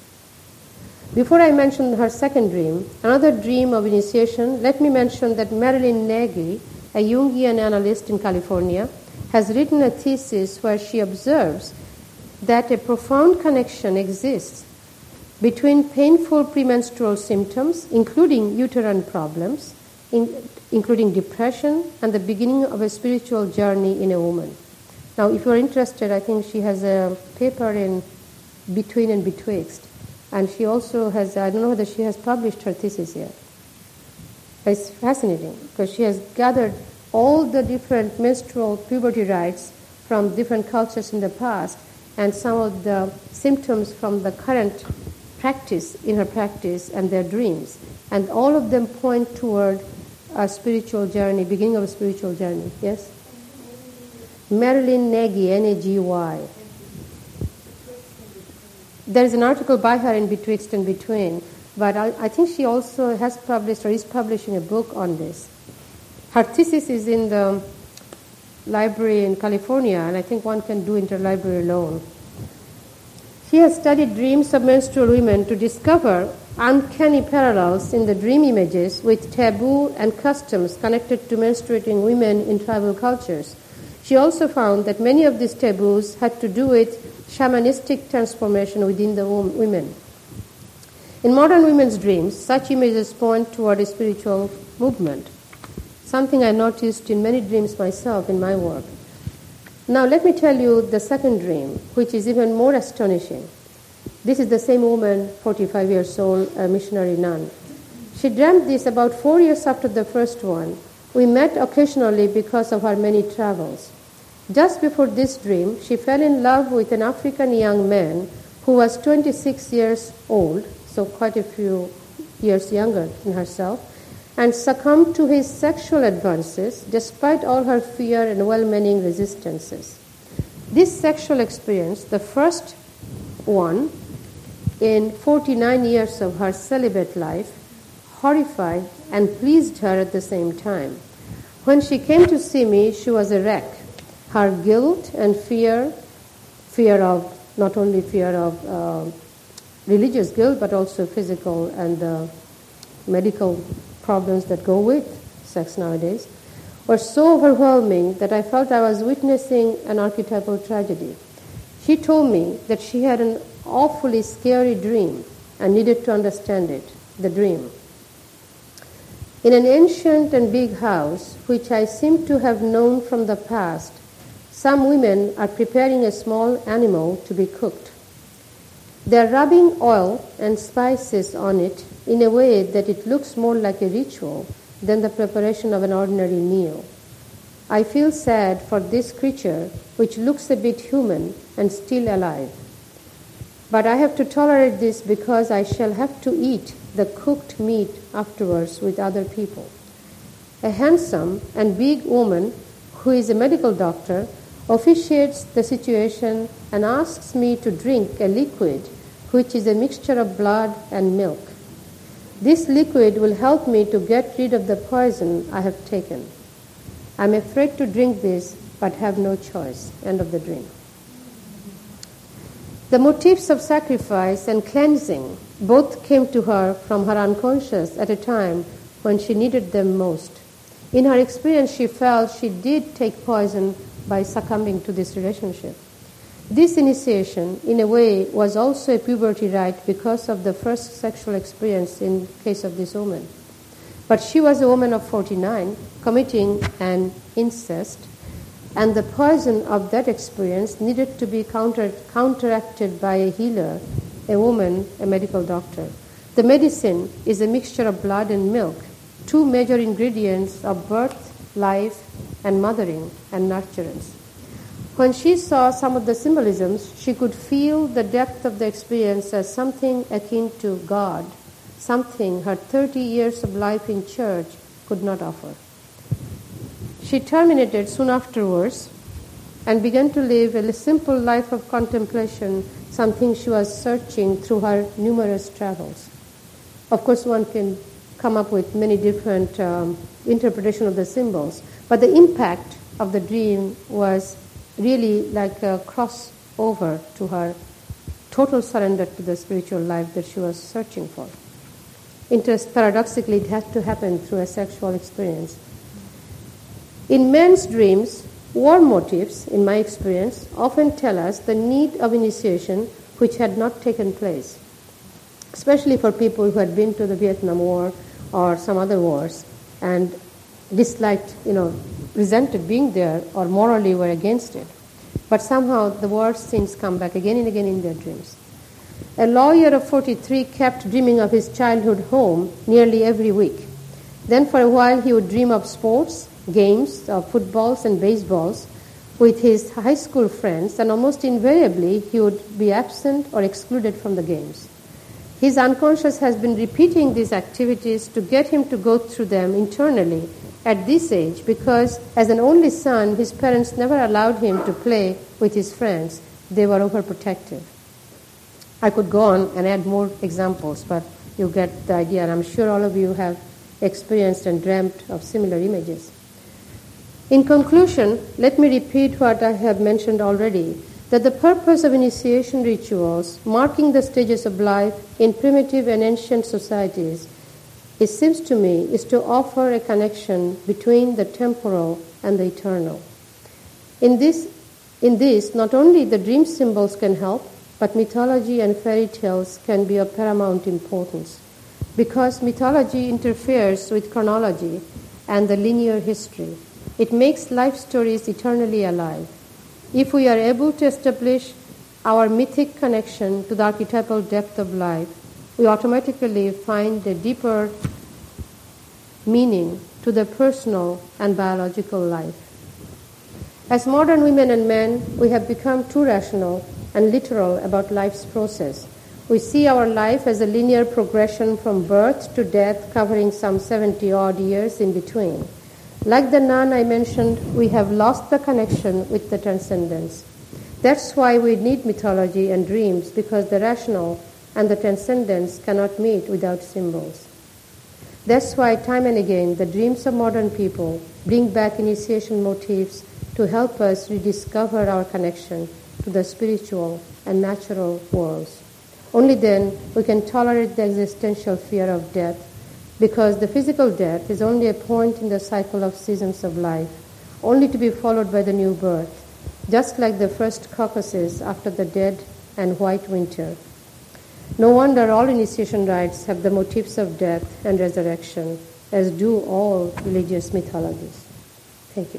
Before I mention her second dream, another dream of initiation, let me mention that Marilyn Nagy, a Jungian analyst in California, has written a thesis where she observes that a profound connection exists between painful premenstrual symptoms, including uterine problems, in, including depression, and the beginning of a spiritual journey in a woman. Now, if you're interested, I think she has a paper in Between and Betwixt. And she also has, I don't know whether she has published her thesis yet. It's fascinating because she has gathered all the different menstrual puberty rites from different cultures in the past and some of the symptoms from the current practice, in her practice, and their dreams. And all of them point toward a spiritual journey, beginning of a spiritual journey. Yes? Marilyn Nagy, N A G Y. There is an article by her in Betwixt and Between, but I, I think she also has published or is publishing a book on this. Her thesis is in the library in California, and I think one can do interlibrary loan. She has studied dreams of menstrual women to discover uncanny parallels in the dream images with taboo and customs connected to menstruating women in tribal cultures. She also found that many of these taboos had to do with shamanistic transformation within the women. In modern women's dreams, such images point toward a spiritual movement, something I noticed in many dreams myself in my work. Now let me tell you the second dream, which is even more astonishing. This is the same woman, forty-five years old, a missionary nun. She dreamt this about four years after the first one. We met occasionally because of her many travels. Just before this dream, she fell in love with an African young man who was twenty-six years old, so quite a few years younger than herself, and succumbed to his sexual advances despite all her fear and well-meaning resistances. This sexual experience, the first one in forty-nine years of her celibate life, horrified and pleased her at the same time. When she came to see me, she was a wreck. Her guilt and fear, fear of, not only fear of uh, religious guilt, but also physical and uh, medical problems that go with sex nowadays, were so overwhelming that I felt I was witnessing an archetypal tragedy. She told me that she had an awfully scary dream and needed to understand it, the dream. In an ancient and big house, which I seem to have known from the past, some women are preparing a small animal to be cooked. They are rubbing oil and spices on it in a way that it looks more like a ritual than the preparation of an ordinary meal. I feel sad for this creature, which looks a bit human and still alive. But I have to tolerate this because I shall have to eat the cooked meat afterwards with other people. A handsome and big woman who is a medical doctor officiates the situation and asks me to drink a liquid which is a mixture of blood and milk. This liquid will help me to get rid of the poison I have taken. I'm afraid to drink this, but have no choice. End of the dream. The motifs of sacrifice and cleansing both came to her from her unconscious at a time when she needed them most. In her experience, she felt she did take poison by succumbing to this relationship. This initiation, in a way, was also a puberty rite because of the first sexual experience in case of this woman. But she was a woman of forty-nine, committing an incest, and the poison of that experience needed to be counter, counteracted by a healer, a woman, a medical doctor. The medicine is a mixture of blood and milk, two major ingredients of birth, life, and mothering and nurturance. When she saw some of the symbolisms, she could feel the depth of the experience as something akin to God, something her thirty years of life in church could not offer. She terminated soon afterwards and began to live a simple life of contemplation, something she was searching through her numerous travels. Of course, one can come up with many different um, interpretations of the symbols, but the impact of the dream was really like a crossover to her total surrender to the spiritual life that she was searching for. Interest, paradoxically, it had to happen through a sexual experience. In men's dreams, war motifs, in my experience, often tell us the need of initiation which had not taken place, especially for people who had been to the Vietnam War or some other wars and disliked, you know, resented being there or morally were against it. But somehow the war scenes come back again and again in their dreams. A lawyer of forty-three kept dreaming of his childhood home nearly every week. Then for a while he would dream of sports, games, of footballs and baseballs with his high school friends, and almost invariably he would be absent or excluded from the games. His unconscious has been repeating these activities to get him to go through them internally at this age because as an only son, his parents never allowed him to play with his friends. They were overprotective. I could go on and add more examples, but you get the idea, and I'm sure all of you have experienced and dreamt of similar images. In conclusion, let me repeat what I have mentioned already, that the purpose of initiation rituals marking the stages of life in primitive and ancient societies, it seems to me, is to offer a connection between the temporal and the eternal. In this, in this, not only the dream symbols can help, but mythology and fairy tales can be of paramount importance, because mythology interferes with chronology and the linear history. It makes life stories eternally alive. If we are able to establish our mythic connection to the archetypal depth of life, we automatically find a deeper meaning to the personal and biological life. As modern women and men, we have become too rational and literal about life's process. We see our life as a linear progression from birth to death, covering some seventy-odd years in between. Like the nun I mentioned, we have lost the connection with the transcendence. That's why we need mythology and dreams, because the rational and the transcendence cannot meet without symbols. That's why time and again the dreams of modern people bring back initiation motifs to help us rediscover our connection to the spiritual and natural worlds. Only then we can tolerate the existential fear of death, because the physical death is only a point in the cycle of seasons of life, only to be followed by the new birth, just like the first crocuses after the dead and white winter. No wonder all initiation rites have the motifs of death and resurrection, as do all religious mythologies. Thank you.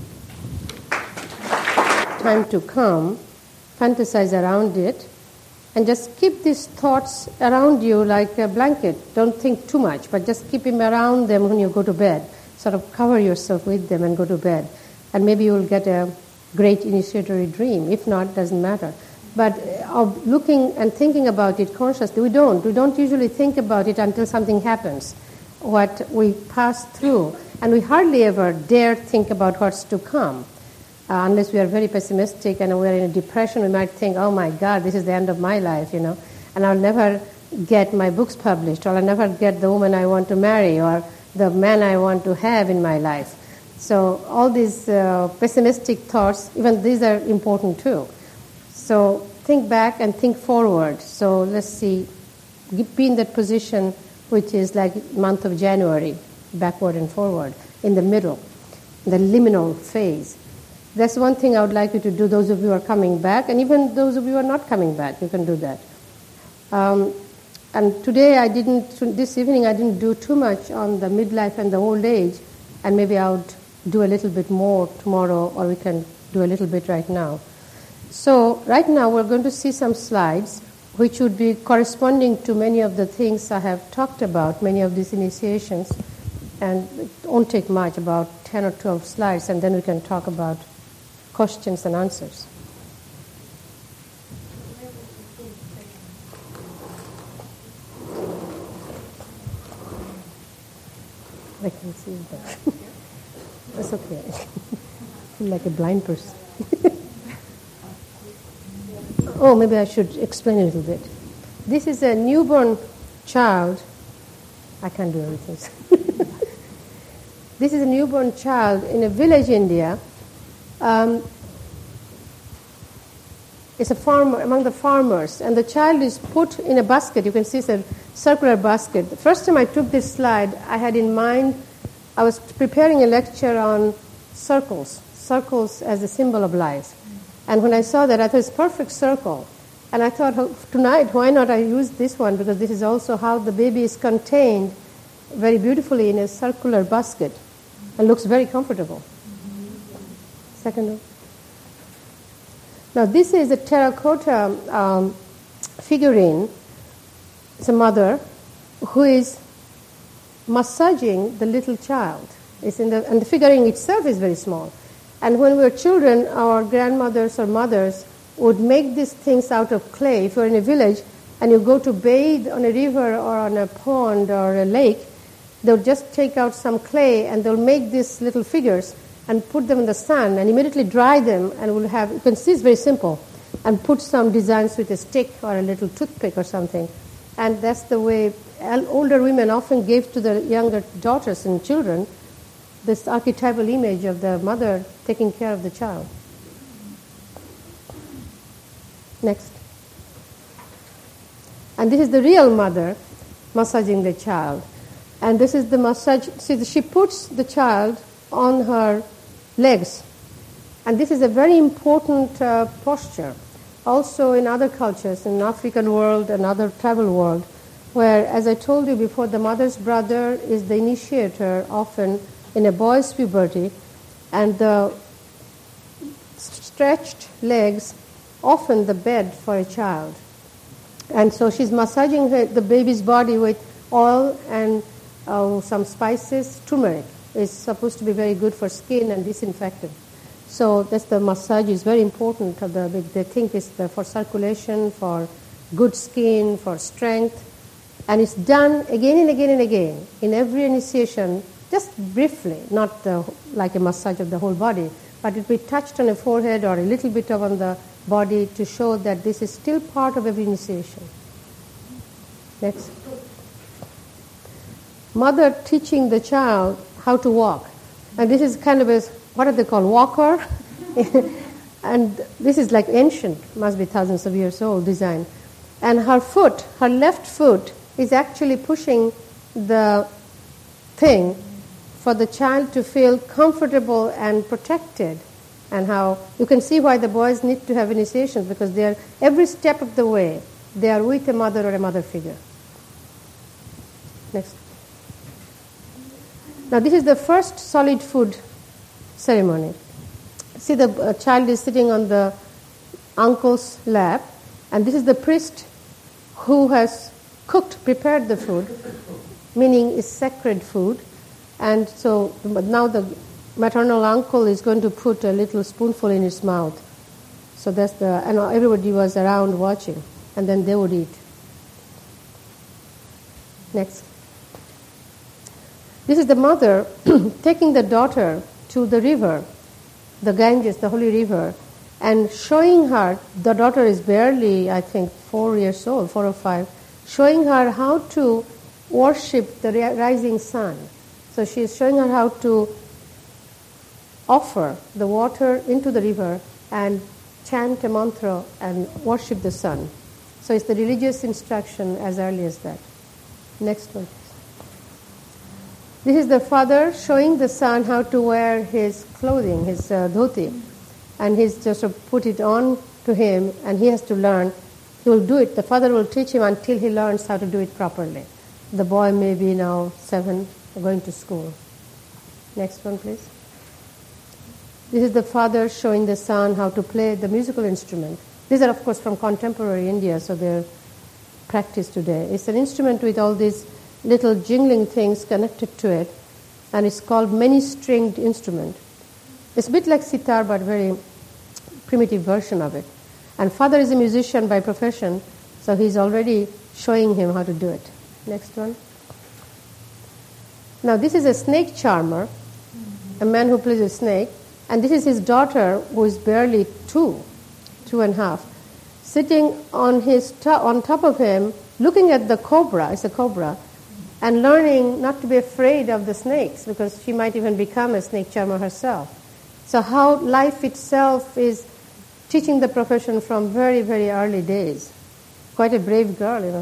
Time to come, fantasize around it, and just keep these thoughts around you like a blanket. Don't think too much, but just keep them around them when you go to bed. Sort of cover yourself with them and go to bed. And maybe you'll get a great initiatory dream. If not, doesn't matter. But uh, looking and thinking about it consciously, we don't. We don't usually think about it until something happens, what we pass through. And we hardly ever dare think about what's to come. Uh, unless we are very pessimistic and we're in a depression, we might think, oh my God, this is the end of my life, you know, and I'll never get my books published, or I'll never get the woman I want to marry, or the man I want to have in my life. So all these uh, pessimistic thoughts, even these are important too. So think back and think forward. So let's see, be in that position which is like month of January, backward and forward, in the middle, the liminal phase. That's one thing I would like you to do, those of you who are coming back, and even those of you who are not coming back, you can do that. Um, and today I didn't, this evening I didn't do too much on the midlife and the old age, and maybe I would do a little bit more tomorrow, or we can do a little bit right now. So right now we're going to see some slides which would be corresponding to many of the things I have talked about, many of these initiations, and it won't take much, about ten or twelve slides, and then we can talk about questions and answers. I can see that. That's okay. I feel like a blind person. Oh, maybe I should explain a little bit. This is a newborn child. I can't do everything. This is a newborn child in a village in India. Um, it's a farmer among the farmers, and the child is put in a basket. You can see it's a circular basket. The first time I took this slide, I had in mind, I was preparing a lecture on circles, circles as a symbol of life. And when I saw that, I thought it's a perfect circle. And I thought, oh, tonight, why not I use this one, because this is also how the baby is contained very beautifully in a circular basket and looks very comfortable. Second one. Now this is a terracotta um, figurine. It's a mother who is massaging the little child. It's in the, and the figurine itself is very small. And when we were children, our grandmothers or mothers would make these things out of clay. If you're in a village and you go to bathe on a river or on a pond or a lake, they'll just take out some clay and they'll make these little figures and put them in the sun and immediately dry them, and we'll have, you can see it's very simple, and put some designs with a stick or a little toothpick or something. And that's the way older women often gave to their younger daughters and children this archetypal image of the mother taking care of the child. Next. And this is the real mother massaging the child. And this is the massage. See, she puts the child on her legs. And this is a very important uh, posture. Also in other cultures, in the African world and other tribal world, where, as I told you before, the mother's brother is the initiator often in a boy's puberty, and the stretched legs often the bed for a child. And so she's massaging her, the baby's body with oil and uh, some spices. Turmeric is supposed to be very good for skin and disinfectant. So that's the massage is very important. The, they think it's the, for circulation, for good skin, for strength. And it's done again and again and again in every initiation, just briefly, not the, like a massage of the whole body, but it will be touched on the forehead or a little bit of on the body to show that this is still part of every initiation. Next. Mother teaching the child how to walk. And this is kind of a, what are they called, walker? And this is like ancient, must be thousands of years old design. And her foot, her left foot, is actually pushing the thing for the child to feel comfortable and protected. And how you can see why the boys need to have initiations, because they are every step of the way they are with a mother or a mother figure. Next. Now this is the first solid food ceremony. See, the uh, child is sitting on the uncle's lap, and this is the priest who has cooked, prepared the food, meaning it's sacred food. And so but now the maternal uncle is going to put a little spoonful in his mouth. So that's the, and everybody was around watching, and then they would eat. Next. This is the mother taking the daughter to the river, the Ganges, the holy river, and showing her, the daughter is barely, I think, four years old, four or five, showing her how to worship the rising sun. So she is showing her how to offer the water into the river and chant a mantra and worship the sun. So it's the religious instruction as early as that. Next one. This is the father showing the son how to wear his clothing, his uh, dhoti. And he's just uh, put it on to him, and he has to learn. He will do it. The father will teach him until he learns how to do it properly. The boy may be now seven, going to school. Next one, please. This is the father showing the son how to play the musical instrument. These are, of course, from contemporary India, so they're practiced today. It's an instrument with all these little jingling things connected to it, and it's called many-stringed instrument. It's a bit like sitar, but very primitive version of it. And father is a musician by profession, so he's already showing him how to do it. Next one. Now this is a snake charmer, a man who plays a snake, and this is his daughter, who is barely two, two and a half, sitting on his to- on top of him, looking at the cobra. It's a cobra. And learning not to be afraid of the snakes, because she might even become a snake charmer herself. So how life itself is teaching the profession from very, very early days. Quite a brave girl, you know.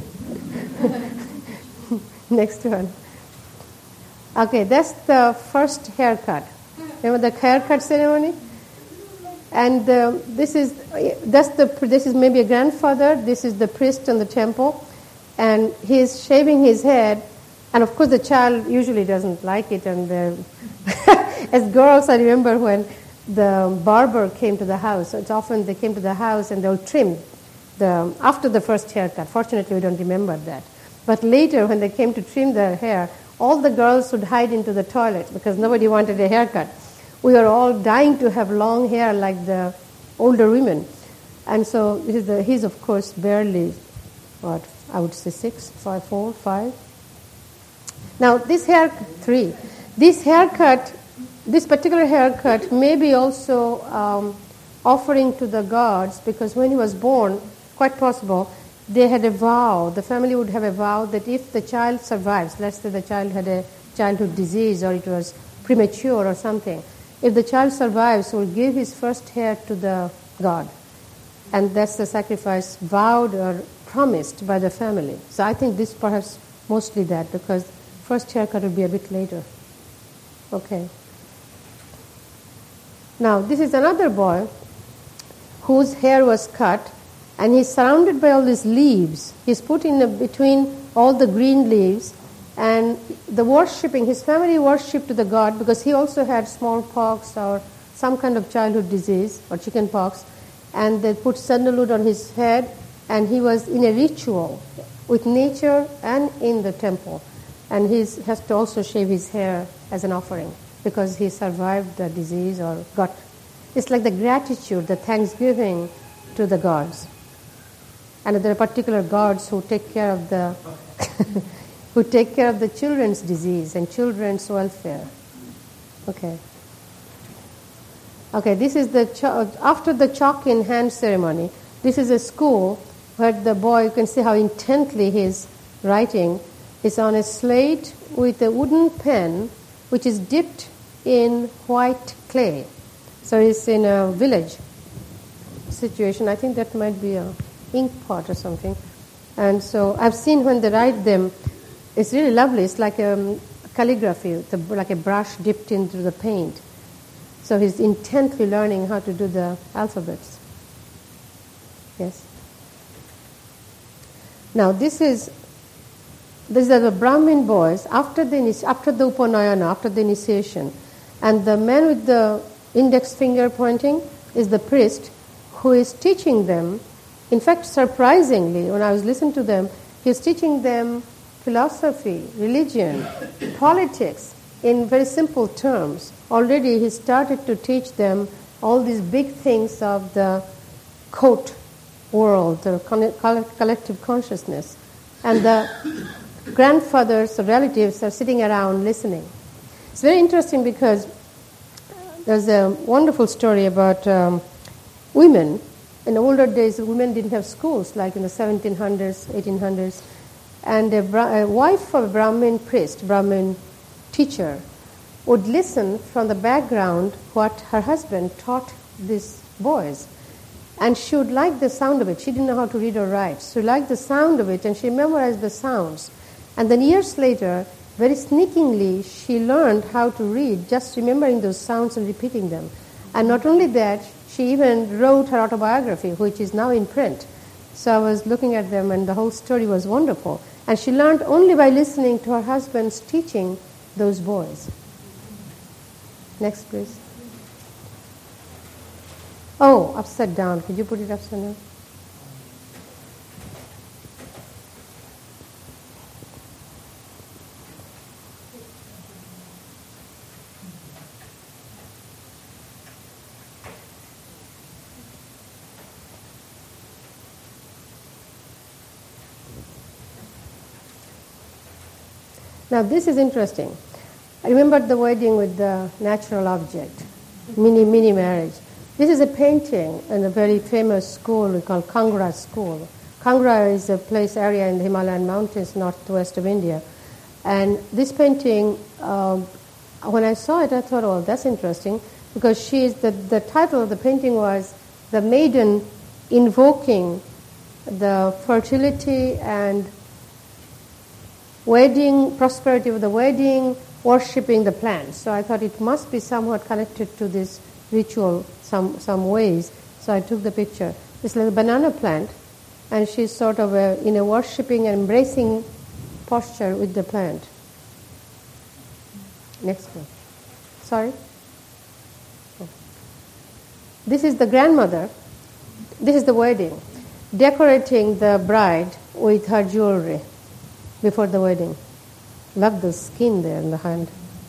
Next one. Okay, that's the first haircut. Remember the haircut ceremony? And uh, this is that's the this is maybe a grandfather. This is the priest in the temple. And he is shaving his head, and of course the child usually doesn't like it. And as girls, I remember when the barber came to the house. So it's often they came to the house and they'll trim the after the first haircut. Fortunately, we don't remember that. But later, when they came to trim their hair, all the girls would hide into the toilet because nobody wanted a haircut. We were all dying to have long hair like the older women, and so this is the, he's of course barely what. I would say six, five, four, five. Now this hair, three. This haircut, this particular haircut may be also um, offering to the gods, because when he was born, quite possible, they had a vow, the family would have a vow that if the child survives, let's say the child had a childhood disease or it was premature or something, if the child survives, he will give his first hair to the god. And that's the sacrifice vowed or promised by the family. So I think this perhaps mostly that, because first haircut will be a bit later. Okay. Now this is another boy whose hair was cut, and he's surrounded by all these leaves. He's put in a, between all the green leaves, and the worshipping, his family worshipped the god because he also had smallpox or some kind of childhood disease or chicken pox, and they put sandalwood on his head. And he was in a ritual with nature and in the temple. And he has to also shave his hair as an offering because he survived the disease or got... It's like the gratitude, the thanksgiving to the gods. And there are particular gods who take care of the who take care of the children's disease and children's welfare. Okay. Okay, this is the... Ch- after the chalk in hand ceremony, this is a school where the boy, you can see how intently he's writing. It's on a slate with a wooden pen which is dipped in white clay. So it's in a village situation. I think that might be a ink pot or something. And so I've seen when they write them, it's really lovely. It's like a calligraphy, like a brush dipped into the paint. So he's intently learning how to do the alphabets. Yes. Now this is these are the Brahmin boys after the after the Upanayana, after the initiation, and the man with the index finger pointing is the priest who is teaching them. In fact, surprisingly, when I was listening to them, he is teaching them philosophy, religion, politics in very simple terms. Already he started to teach them all these big things of the court world, the collective consciousness. And the grandfathers, the relatives are sitting around listening. It's very interesting because there's a wonderful story about um, women. In the older days, women didn't have schools, like in the seventeen hundreds, eighteen hundreds. And a, bra- a wife of a Brahmin priest, Brahmin teacher, would listen from the background what her husband taught these boys. And she would like the sound of it. She didn't know how to read or write. So she liked the sound of it, and she memorized the sounds. And then years later, very sneakingly, she learned how to read, just remembering those sounds and repeating them. And not only that, she even wrote her autobiography, which is now in print. So I was looking at them, and the whole story was wonderful. And she learned only by listening to her husband's teaching those boys. Next, please. Oh, upside down. Could you put it upside down? Now this is interesting. I remembered the wedding with the natural object, mini mini marriage. This is a painting in a very famous school we call Kangra School. Kangra is a place area in the Himalayan mountains northwest of India. And this painting, um, when I saw it, I thought, oh, that's interesting, because she is the, the title of the painting was The Maiden Invoking the Fertility and Wedding, Prosperity of the Wedding, Worshipping the Plants. So I thought it must be somewhat connected to this ritual some some ways. So I took the picture. It's like a banana plant, and she's sort of a, in a worshipping and embracing posture with the plant. Next one. Sorry? Oh. This is the grandmother. This is the wedding. Decorating the bride with her jewelry before the wedding. Love the skin there in the hand.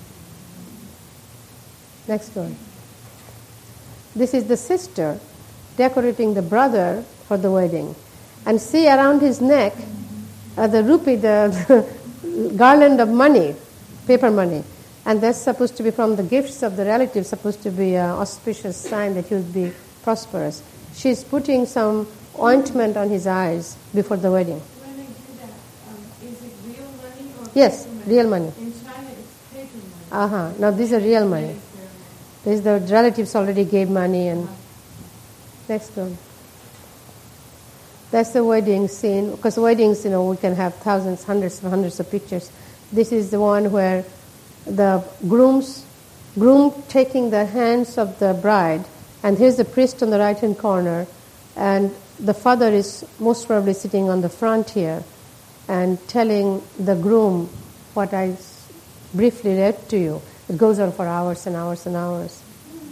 Next one. This is the sister decorating the brother for the wedding. And see around his neck uh, the rupee, the, the garland of money, paper money. And that's supposed to be from the gifts of the relatives, supposed to be an auspicious sign that he would be prosperous. She's putting some ointment on his eyes before the wedding. When they do that, um, is it real money or Yes, paper money? real money. In China, it's paper money. Uh-huh. Now these are real money. These the relatives already gave money. And next one. That's the wedding scene. Because weddings, you know, we can have thousands, hundreds and hundreds of pictures. This is the one where the groom's groom taking the hands of the bride, and here's the priest on the right-hand corner, and the father is most probably sitting on the front here and telling the groom what I briefly read to you. It goes on for hours and hours and hours.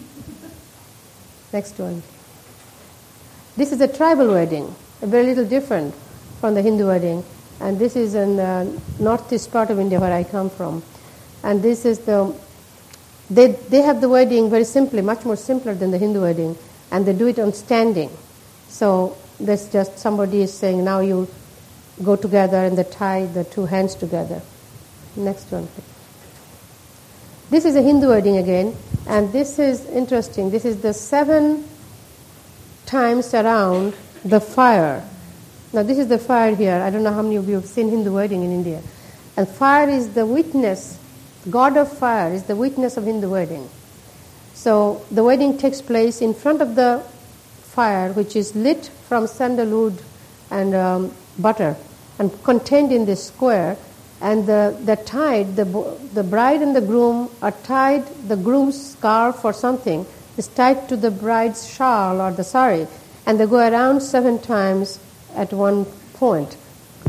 Next one. This is a tribal wedding, a very little different from the Hindu wedding. And this is in the northeast part of India where I come from. And this is the, they they have the wedding very simply, much more simpler than the Hindu wedding. And they do it on standing. So there's just somebody is saying, now you go together, and they tie the two hands together. Next one. This is a Hindu wedding again, and this is interesting. This is the seven times around the fire. Now this is the fire here. I don't know how many of you have seen Hindu wedding in India. And fire is the witness, God of fire is the witness of Hindu wedding. So the wedding takes place in front of the fire, which is lit from sandalwood and um, butter, and contained in this square. And the, the tied, the, the bride and the groom are tied, the groom's scarf or something is tied to the bride's shawl or the sari, and they go around seven times at one point.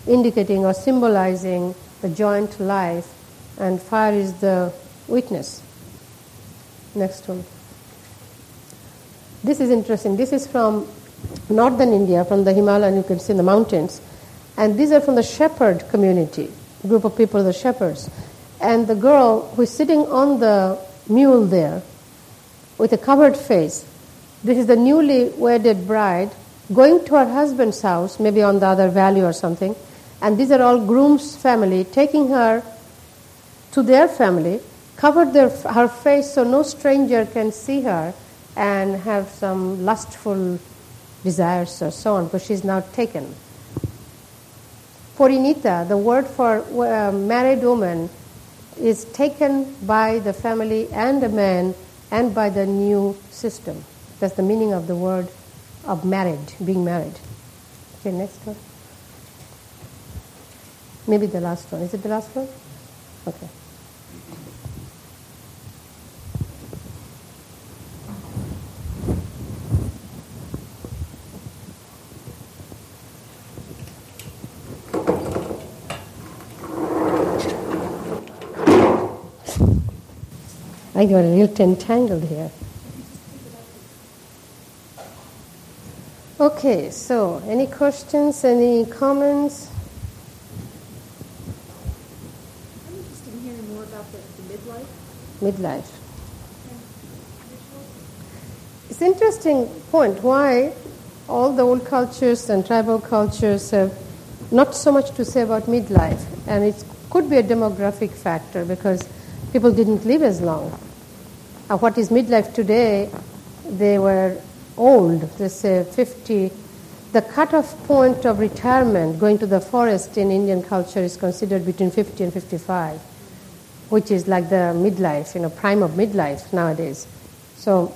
indicating or symbolizing the joint life, and fire is the witness. Next one. This is interesting. This is from northern India, from the Himalayas, you can see in the mountains. And these are from the shepherd community, group of people, the shepherds. And the girl who is sitting on the mule there with a covered face, this is the newly wedded bride going to her husband's house, maybe on the other valley or something. And these are all groom's family, taking her to their family, covered their, her face so no stranger can see her and have some lustful desires or so on, because she's now taken. Porinita, the word for uh, married woman, is taken by the family and a man and by the new system. That's the meaning of the word of married, being married. Okay, next one. Maybe the last one. Is it the last one? Okay. I got a little entangled here. Okay, so any questions, any comments? I'm interested in hearing more about the, the midlife. Midlife. It's an interesting point why all the old cultures and tribal cultures have not so much to say about midlife. And it could be a demographic factor because people didn't live as long. Uh, what is midlife today, they were old, they say fifty. The cutoff point of retirement, going to the forest in Indian culture, is considered between fifty and fifty-five, which is like the midlife, you know, prime of midlife nowadays. So,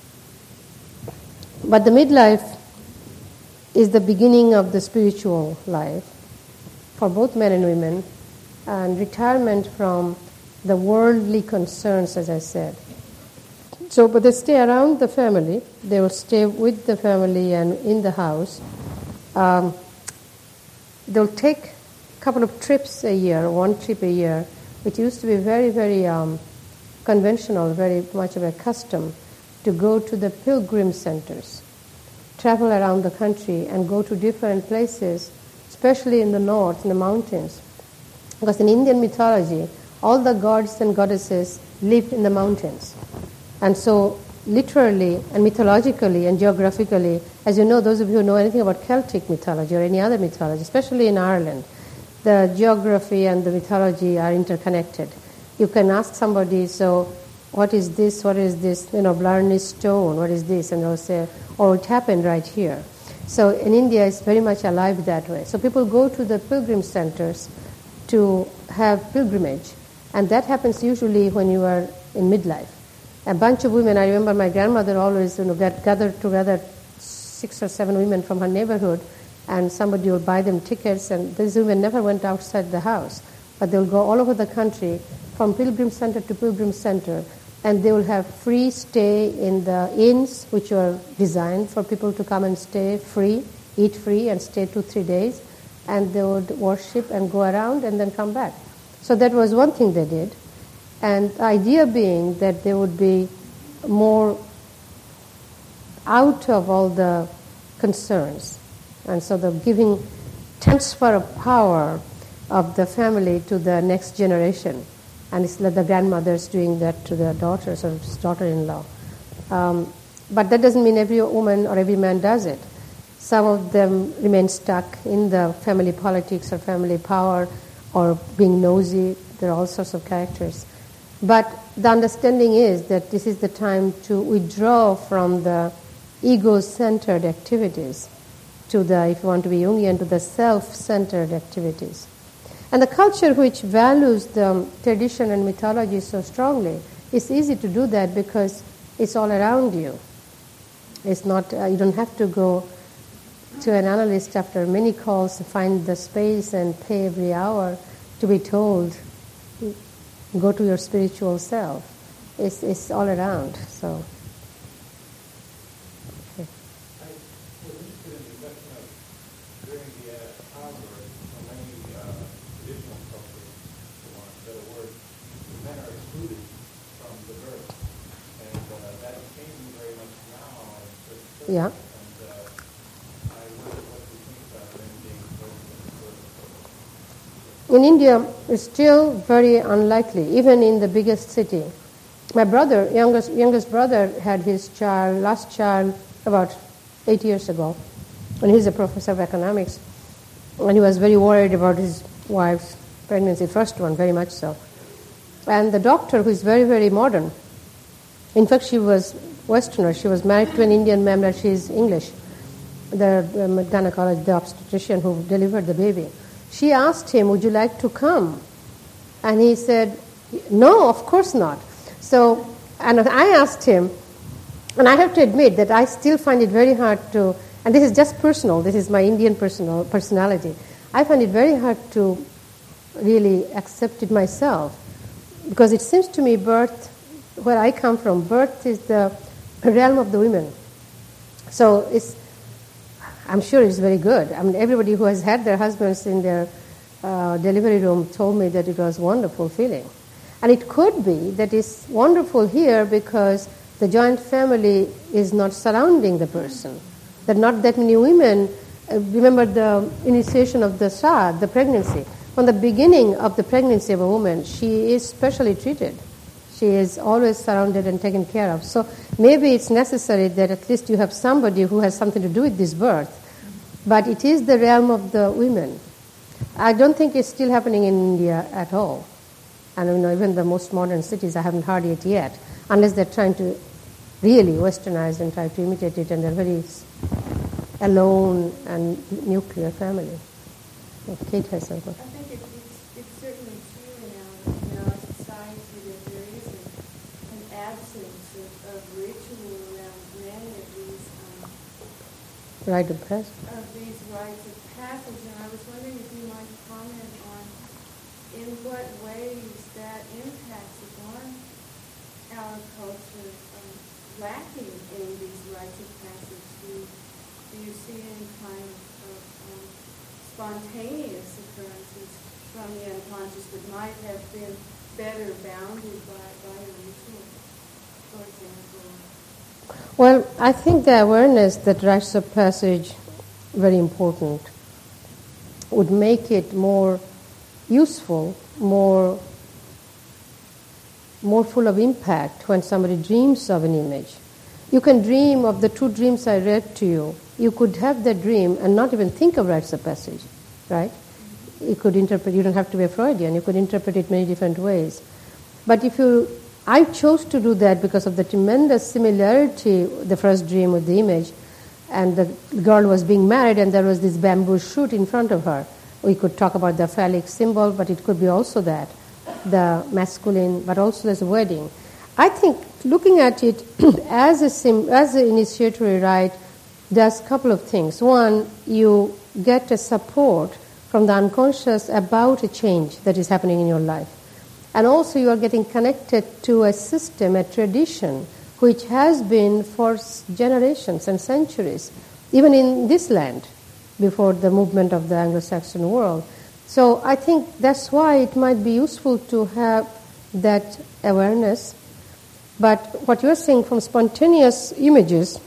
but the midlife is the beginning of the spiritual life for both men and women, and retirement from the worldly concerns, as I said. So, but they stay around the family. They will stay with the family and in the house. Um, they'll take a couple of trips a year, one trip a year, which used to be very, very um, conventional, very much of a custom, to go to the pilgrim centers, travel around the country and go to different places, especially in the north, in the mountains. Because in Indian mythology, all the gods and goddesses live in the mountains. And so, literally and mythologically and geographically, as you know, those of you who know anything about Celtic mythology or any other mythology, especially in Ireland, the geography and the mythology are interconnected. You can ask somebody, so what is this, what is this, you know, Blarney Stone, what is this? And they'll say, oh, it happened right here. So in India, it's very much alive that way. So people go to the pilgrim centers to have pilgrimage. And that happens usually when you are in midlife. A bunch of women, I remember my grandmother always, you know, get gathered together six or seven women from her neighborhood, and somebody would buy them tickets, and these women never went outside the house, but they will go all over the country from pilgrim center to pilgrim center, and they will have free stay in the inns, which are designed for people to come and stay free, eat free, and stay two, three days, and they would worship and go around and then come back. So that was one thing they did. And the idea being that they would be more out of all the concerns. And so the giving transfer of power of the family to the next generation. And it's like the grandmothers doing that to their daughters or daughter-in-law. Um, but that doesn't mean every woman or every man does it. Some of them remain stuck in the family politics or family power or being nosy. There are all sorts of characters. But the understanding is that this is the time to withdraw from the ego-centered activities to the, if you want to be Jungian, to the self-centered activities. And the culture which values the tradition and mythology so strongly, it's easy to do that because it's all around you. It's not, uh, you don't have to go to an analyst after many calls to find the space and pay every hour to be told, go to your spiritual self. It's, it's all around. So, okay. I was interested in the question of during the uh, childbirth, the lady excluded from the birth. And uh, that is changing very much now in certain churches. Yeah. And uh, I wonder what you think about them being birth. In India, it's still very unlikely, even in the biggest city. My brother, youngest youngest brother, had his child, last child, about eight years ago, and he's a professor of economics, and he was very worried about his wife's pregnancy, first one, very much so. And the doctor, who is very, very modern, in fact, she was Westerner, she was married to an Indian man, but she is English, the um, gynecologist, the obstetrician who delivered the baby. She asked him, would you like to come? And he said, no, of course not. So, and I asked him, and I have to admit that I still find it very hard to, and this is just personal, this is my Indian personal personality, I find it very hard to really accept it myself, because it seems to me birth, where I come from, birth is the realm of the women. So it's, I'm sure it's very good. I mean, everybody who has had their husbands in their uh, delivery room told me that it was a wonderful feeling. And it could be that it's wonderful here because the joint family is not surrounding the person. That not that many women, uh, remember the initiation of the Shad, the pregnancy. From the beginning of the pregnancy of a woman, she is specially treated. She is always surrounded and taken care of. So maybe it's necessary that at least you have somebody who has something to do with this birth. But it is the realm of the women. I don't think it's still happening in India at all. And you know, even the most modern cities, I haven't heard it yet, unless they're trying to really westernize and try to imitate it, and they're very alone and nuclear family. Well, Kate has something. I think it, it's, it's certainly true in our, in our society that there is a, an absence of, of ritual around many of these um, Rite of passage. of these rites of passage, and I was wondering if you might comment on in what ways that impacts upon our culture, um, lacking in these rites of passage. Do you, do you see any kind of um, spontaneous occurrences from the unconscious that might have been better bounded by, by a ritual, for example? Well, I think the awareness that rites of passage, very important, would make it more useful, more more full of impact when somebody dreams of an image. You can dream of the two dreams I read to you. You could have that dream and not even think of rites of passage, right? You could interpret, you don't have to be a Freudian, you could interpret it many different ways. But if you, I chose to do that because of the tremendous similarity, the first dream with the image, and the girl was being married and there was this bamboo shoot in front of her. We could talk about the phallic symbol, but it could be also that, the masculine, but also there's a wedding. I think looking at it as a sim, as an initiatory rite does a couple of things. One, you get a support from the unconscious about a change that is happening in your life. And also you are getting connected to a system, a tradition, which has been for generations and centuries, even in this land, before the movement of the Anglo-Saxon world. So I think that's why it might be useful to have that awareness. But what you're saying from spontaneous images,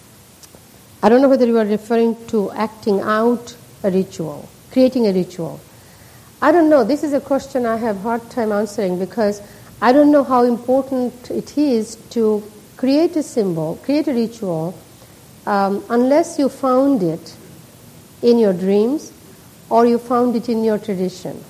I don't know whether you are referring to acting out a ritual, creating a ritual. I don't know. This is a question I have a hard time answering because I don't know how important it is to create a symbol, create a ritual, um, unless you found it in your dreams or you found it in your tradition.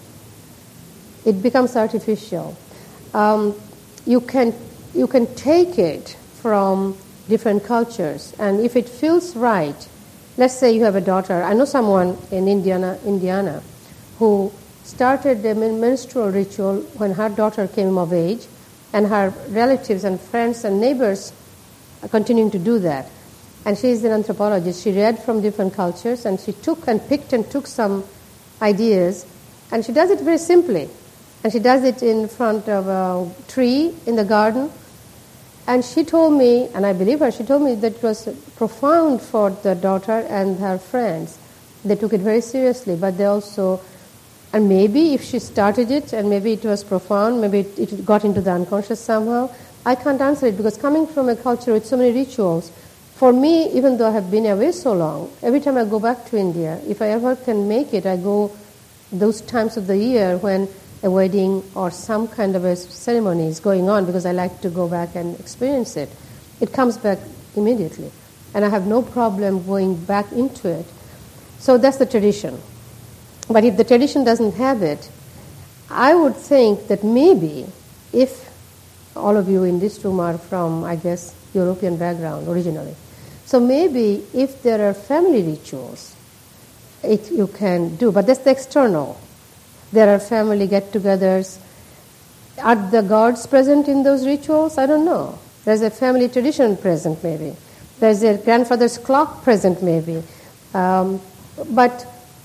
It becomes artificial. Um, you can you can take it from different cultures, and if it feels right, let's say you have a daughter. I know someone in Indiana, Indiana, who started a menstrual ritual when her daughter came of age, and her relatives and friends and neighbors are continuing to do that. And she is an anthropologist. She read from different cultures, and she took and picked and took some ideas, and she does it very simply. And she does it in front of a tree in the garden. And she told me, and I believe her, she told me that it was profound for the daughter and her friends. They took it very seriously, but they also And maybe if she started it and maybe it was profound, maybe it, it got into the unconscious somehow, I can't answer it because coming from a culture with so many rituals, for me, even though I have been away so long, every time I go back to India, if I ever can make it, I go those times of the year when a wedding or some kind of a ceremony is going on because I like to go back and experience it. It comes back immediately. And I have no problem going back into it. So that's the tradition. But if the tradition doesn't have it, I would think that maybe if all of you in this room are from, I guess, European background originally, so maybe if there are family rituals, it you can do, but that's the external. There are family get-togethers. Are the gods present in those rituals? I don't know. There's a family tradition present maybe. There's a grandfather's clock present maybe. Um, but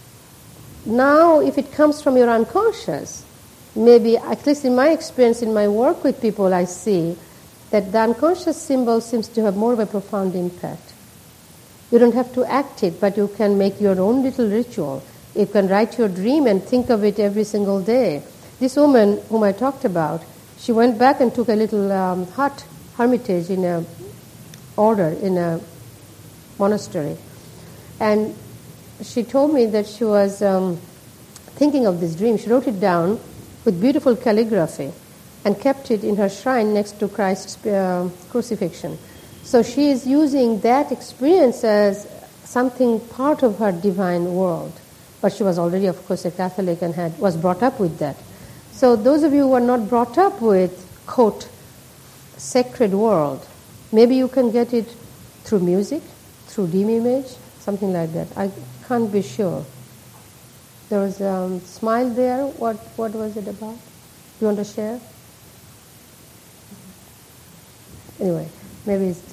now if it comes from your unconscious, maybe, at least in my experience, in my work with people, I see that the unconscious symbol seems to have more of a profound impact. You don't have to act it, but you can make your own little ritual. You can write your dream and think of it every single day. This woman whom I talked about, she went back and took a little um, hut, hermitage in a order, in a monastery. And she told me that she was um, thinking of this dream. She wrote it down with beautiful calligraphy and kept it in her shrine next to Christ's uh, crucifixion. So she is using that experience as something part of her divine world. But she was already, of course, a Catholic and had was brought up with that. So those of you who are not brought up with, quote, sacred world, maybe you can get it through music, through dream image, something like that. I can't be sure. There was a um, smile there. What what was it about? Do you want to share? Anyway, maybe it's...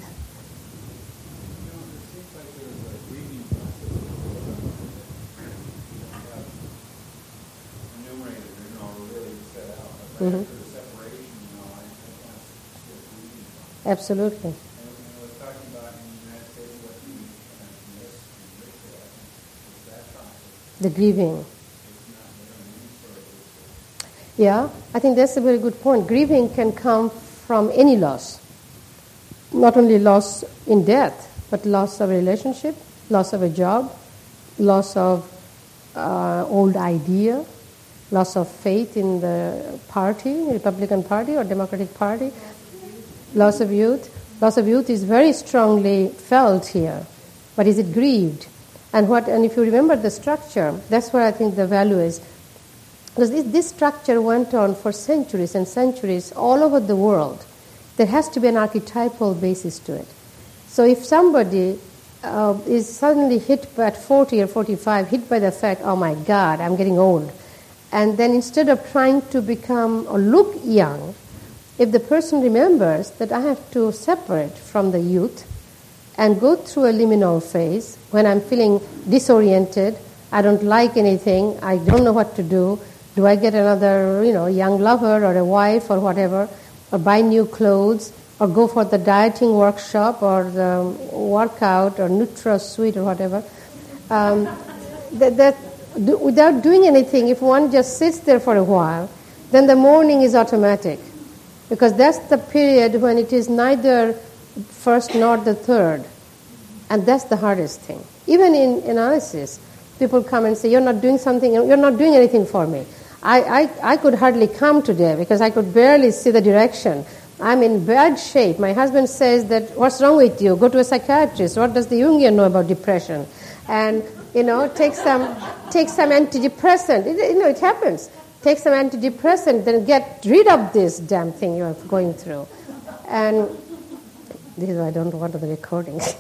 Mm-hmm. Absolutely. The grieving. Yeah, I think that's a very good point. Grieving can come from any loss. Not only loss in death, but loss of a relationship, loss of a job, loss of uh, old idea, loss of faith in the party, Republican Party or Democratic Party, loss of youth. Loss of youth is very strongly felt here, but is it grieved? And what? And if you remember the structure, that's where I think the value is. Because this, this structure went on for centuries and centuries all over the world. There has to be an archetypal basis to it. So if somebody uh, is suddenly hit at forty or forty-five, hit by the fact, oh my God, I'm getting old, and then instead of trying to become or look young, if the person remembers that I have to separate from the youth and go through a liminal phase when I'm feeling disoriented, I don't like anything, I don't know what to do, do I get another, you know, young lover or a wife or whatever, or buy new clothes, or go for the dieting workshop or the workout or NutraSweet or whatever, um, that, that do, without doing anything, if one just sits there for a while, then the morning is automatic. Because that's the period when it is neither first nor the third. And that's the hardest thing. Even in analysis, people come and say, you're not doing something, you're not doing anything for me. I, I, I could hardly come today because I could barely see the direction. I'm in bad shape. My husband says that, what's wrong with you? Go to a psychiatrist. What does the Jungian know about depression? And, you know, take some, take some antidepressant. It, you know, it happens. Take some antidepressant, then get rid of this damn thing you're going through. And this is why I don't want the recordings.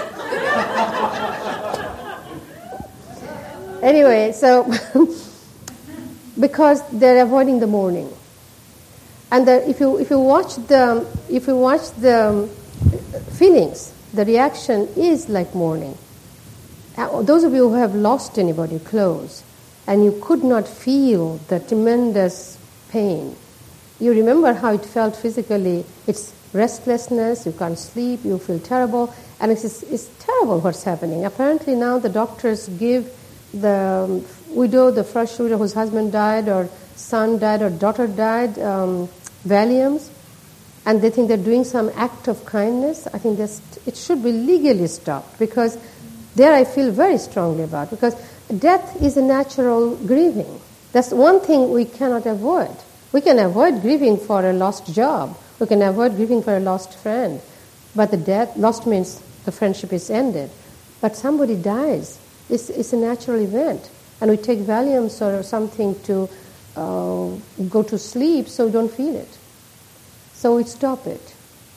Anyway, so because they're avoiding the mourning, and the, if you if you watch the if you watch the feelings, the reaction is like mourning. Those of you who have lost anybody close, and you could not feel the tremendous pain, you remember how it felt physically. It's restlessness, you can't sleep, you feel terrible, and it's, it's terrible what's happening. Apparently now the doctors give the um, widow, the first widow whose husband died or son died or daughter died, um, Valiums, and they think they're doing some act of kindness, I think that's, it should be legally stopped, because there I feel very strongly about, because death is a natural grieving. That's one thing we cannot avoid. We can avoid grieving for a lost job. We can avoid grieving for a lost friend. But the death, lost means the friendship is ended. But somebody dies. It's, it's a natural event. And we take Valiums or something to uh, go to sleep so we don't feel it. So we stop it.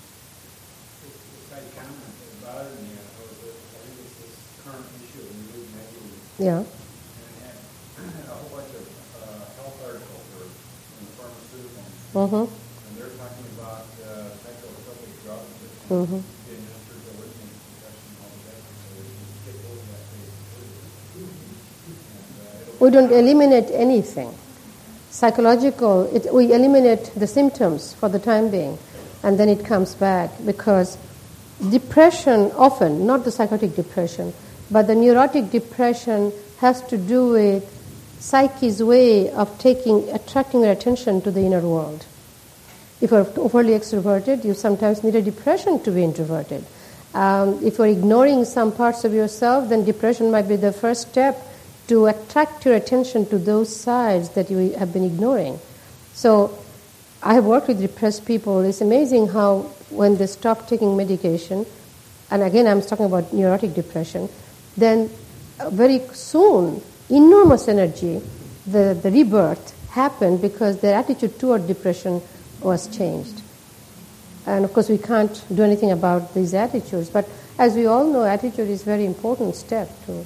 Yeah. And it had a whole bunch of uh, health articles or in the pharmaceuticals. Mm-hmm. And they're talking about uh, psychotropic drugs that can Mm-hmm. be administered to listening depression and all of that. So we can get over that phase. And, uh, We don't eliminate anything. Psychological, it, we eliminate the symptoms for the time being, and then it comes back, because depression often, not the psychotic depression, but the neurotic depression has to do with psyche's way of taking, attracting your attention to the inner world. If you're overly extroverted, you sometimes need a depression to be introverted. Um, if you're ignoring some parts of yourself, then depression might be the first step to attract your attention to those sides that you have been ignoring. So I have worked with depressed people. It's amazing how when they stop taking medication, and again I'm talking about neurotic depression, then uh, very soon, enormous energy, the, the rebirth happened because their attitude toward depression was changed. And of course we can't do anything about these attitudes, but as we all know, attitude is a very important step to.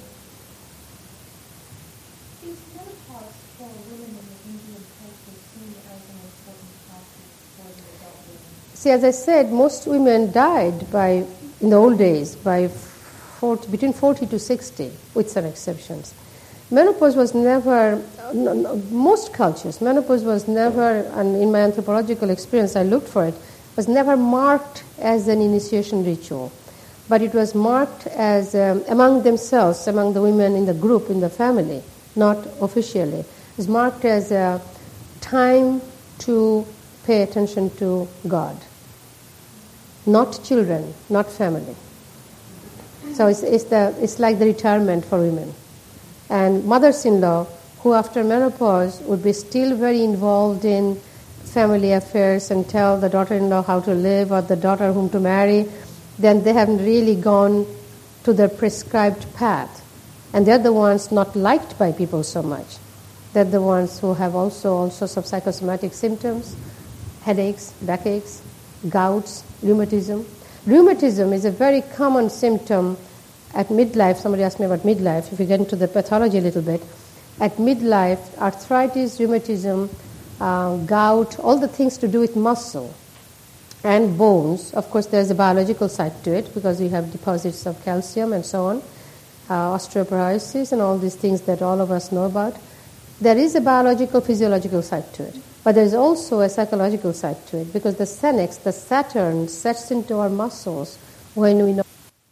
Is menopause for women in the Indian culture seen as an important process for the adult women? See, as I said, most women died by, in the old days, by forty, between forty to sixty, with some exceptions. Menopause was never, no, no, most cultures, menopause was never, and in my anthropological experience I looked for it, was never marked as an initiation ritual. But it was marked as, um, among themselves, among the women in the group, in the family, not officially. It was marked as a time to pay attention to God. Not children, not family. So it's, it's, the, it's like the retirement for women. And mothers-in-law, who after menopause would be still very involved in family affairs and tell the daughter-in-law how to live or the daughter whom to marry, then they haven't really gone to their prescribed path. And they're the ones not liked by people so much. They're the ones who have also all sorts of psychosomatic symptoms, headaches, backaches, gouts, rheumatism. Rheumatism is a very common symptom at midlife. Somebody asked me about midlife. If you get into the pathology a little bit, at midlife, arthritis, rheumatism, uh, gout, all the things to do with muscle and bones. Of course, there's a biological side to it because we have deposits of calcium and so on, uh, osteoporosis and all these things that all of us know about. There is a biological, physiological side to it. But there's also a psychological side to it because the senex, the Saturn, sets into our muscles when we know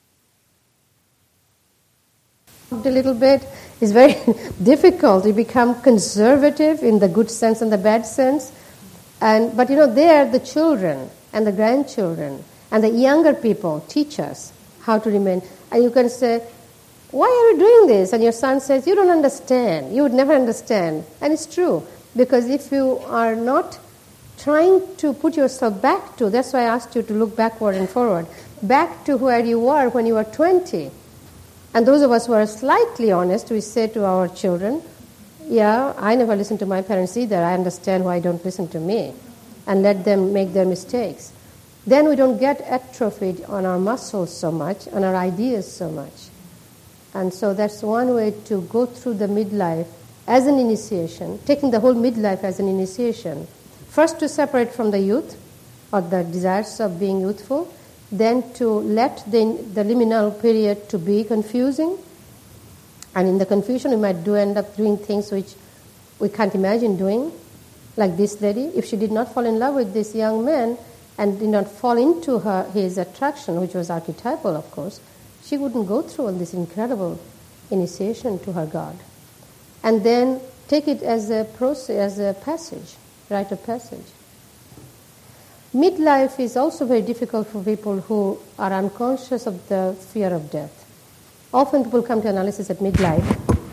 a little bit. It's very difficult. We become conservative in the good sense and the bad sense. And but you know, there the children and the grandchildren and the younger people teach us how to remain. And you can say, why are you doing this? And your son says, you don't understand. You would never understand. And it's true. Because if you are not trying to put yourself back to, that's why I asked you to look backward and forward, back to where you were when you were twenty. And those of us who are slightly honest, we say to our children, yeah, I never listened to my parents either. I understand why they don't listen to me. And let them make their mistakes. Then we don't get atrophied on our muscles so much, on our ideas so much. And so that's one way to go through the midlife as an initiation, taking the whole midlife as an initiation. First to separate from the youth, or the desires of being youthful, then to let the, the liminal period to be confusing. And in the confusion we might do end up doing things which we can't imagine doing, like this lady. If she did not fall in love with this young man and did not fall into her his attraction, which was archetypal of course, she wouldn't go through all this incredible initiation to her God. and then take it as a process, as a passage, rite of passage. Midlife is also very difficult for people who are unconscious of the fear of death. Often people come to analysis at midlife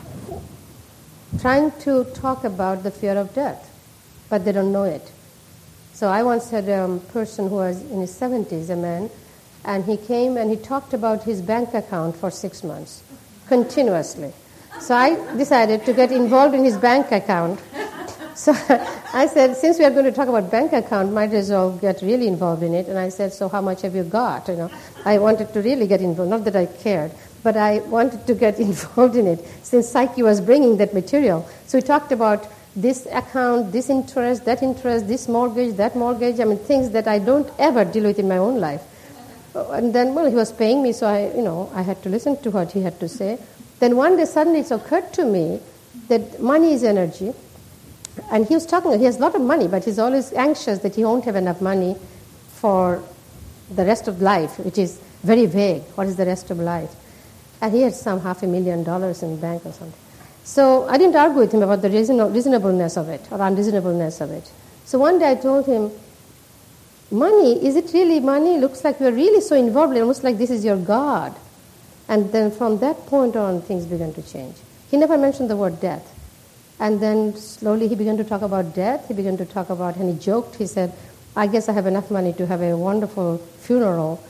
trying to talk about the fear of death, but they don't know it. So I once had a person who was in his seventies, a man, and he came and he talked about his bank account for six months, continuously. So I decided to get involved in his bank account. So I said, since we are going to talk about bank account, might as well get really involved in it. And I said, so how much have you got? You know, I wanted to really get involved, not that I cared, but I wanted to get involved in it since Psyche was bringing that material. So we talked about this account, this interest, that interest, this mortgage, that mortgage, I mean, things that I don't ever deal with in my own life. And then, well, he was paying me, so I, you know, I had to listen to what he had to say. Then one day suddenly it occurred to me that money is energy. And he was talking, he has a lot of money, but he's always anxious that he won't have enough money for the rest of life, which is very vague. What is the rest of life? And he had some half a million dollars in the bank or something. So I didn't argue with him about the reason, reasonableness of it or unreasonableness of it. So one day I told him, money, is it really money? It looks like you're really so involved, almost like this is your God. And then from that point on, things began to change. He never mentioned the word death. And then slowly he began to talk about death. He began to talk about, and he joked, he said, I guess I have enough money to have a wonderful funeral.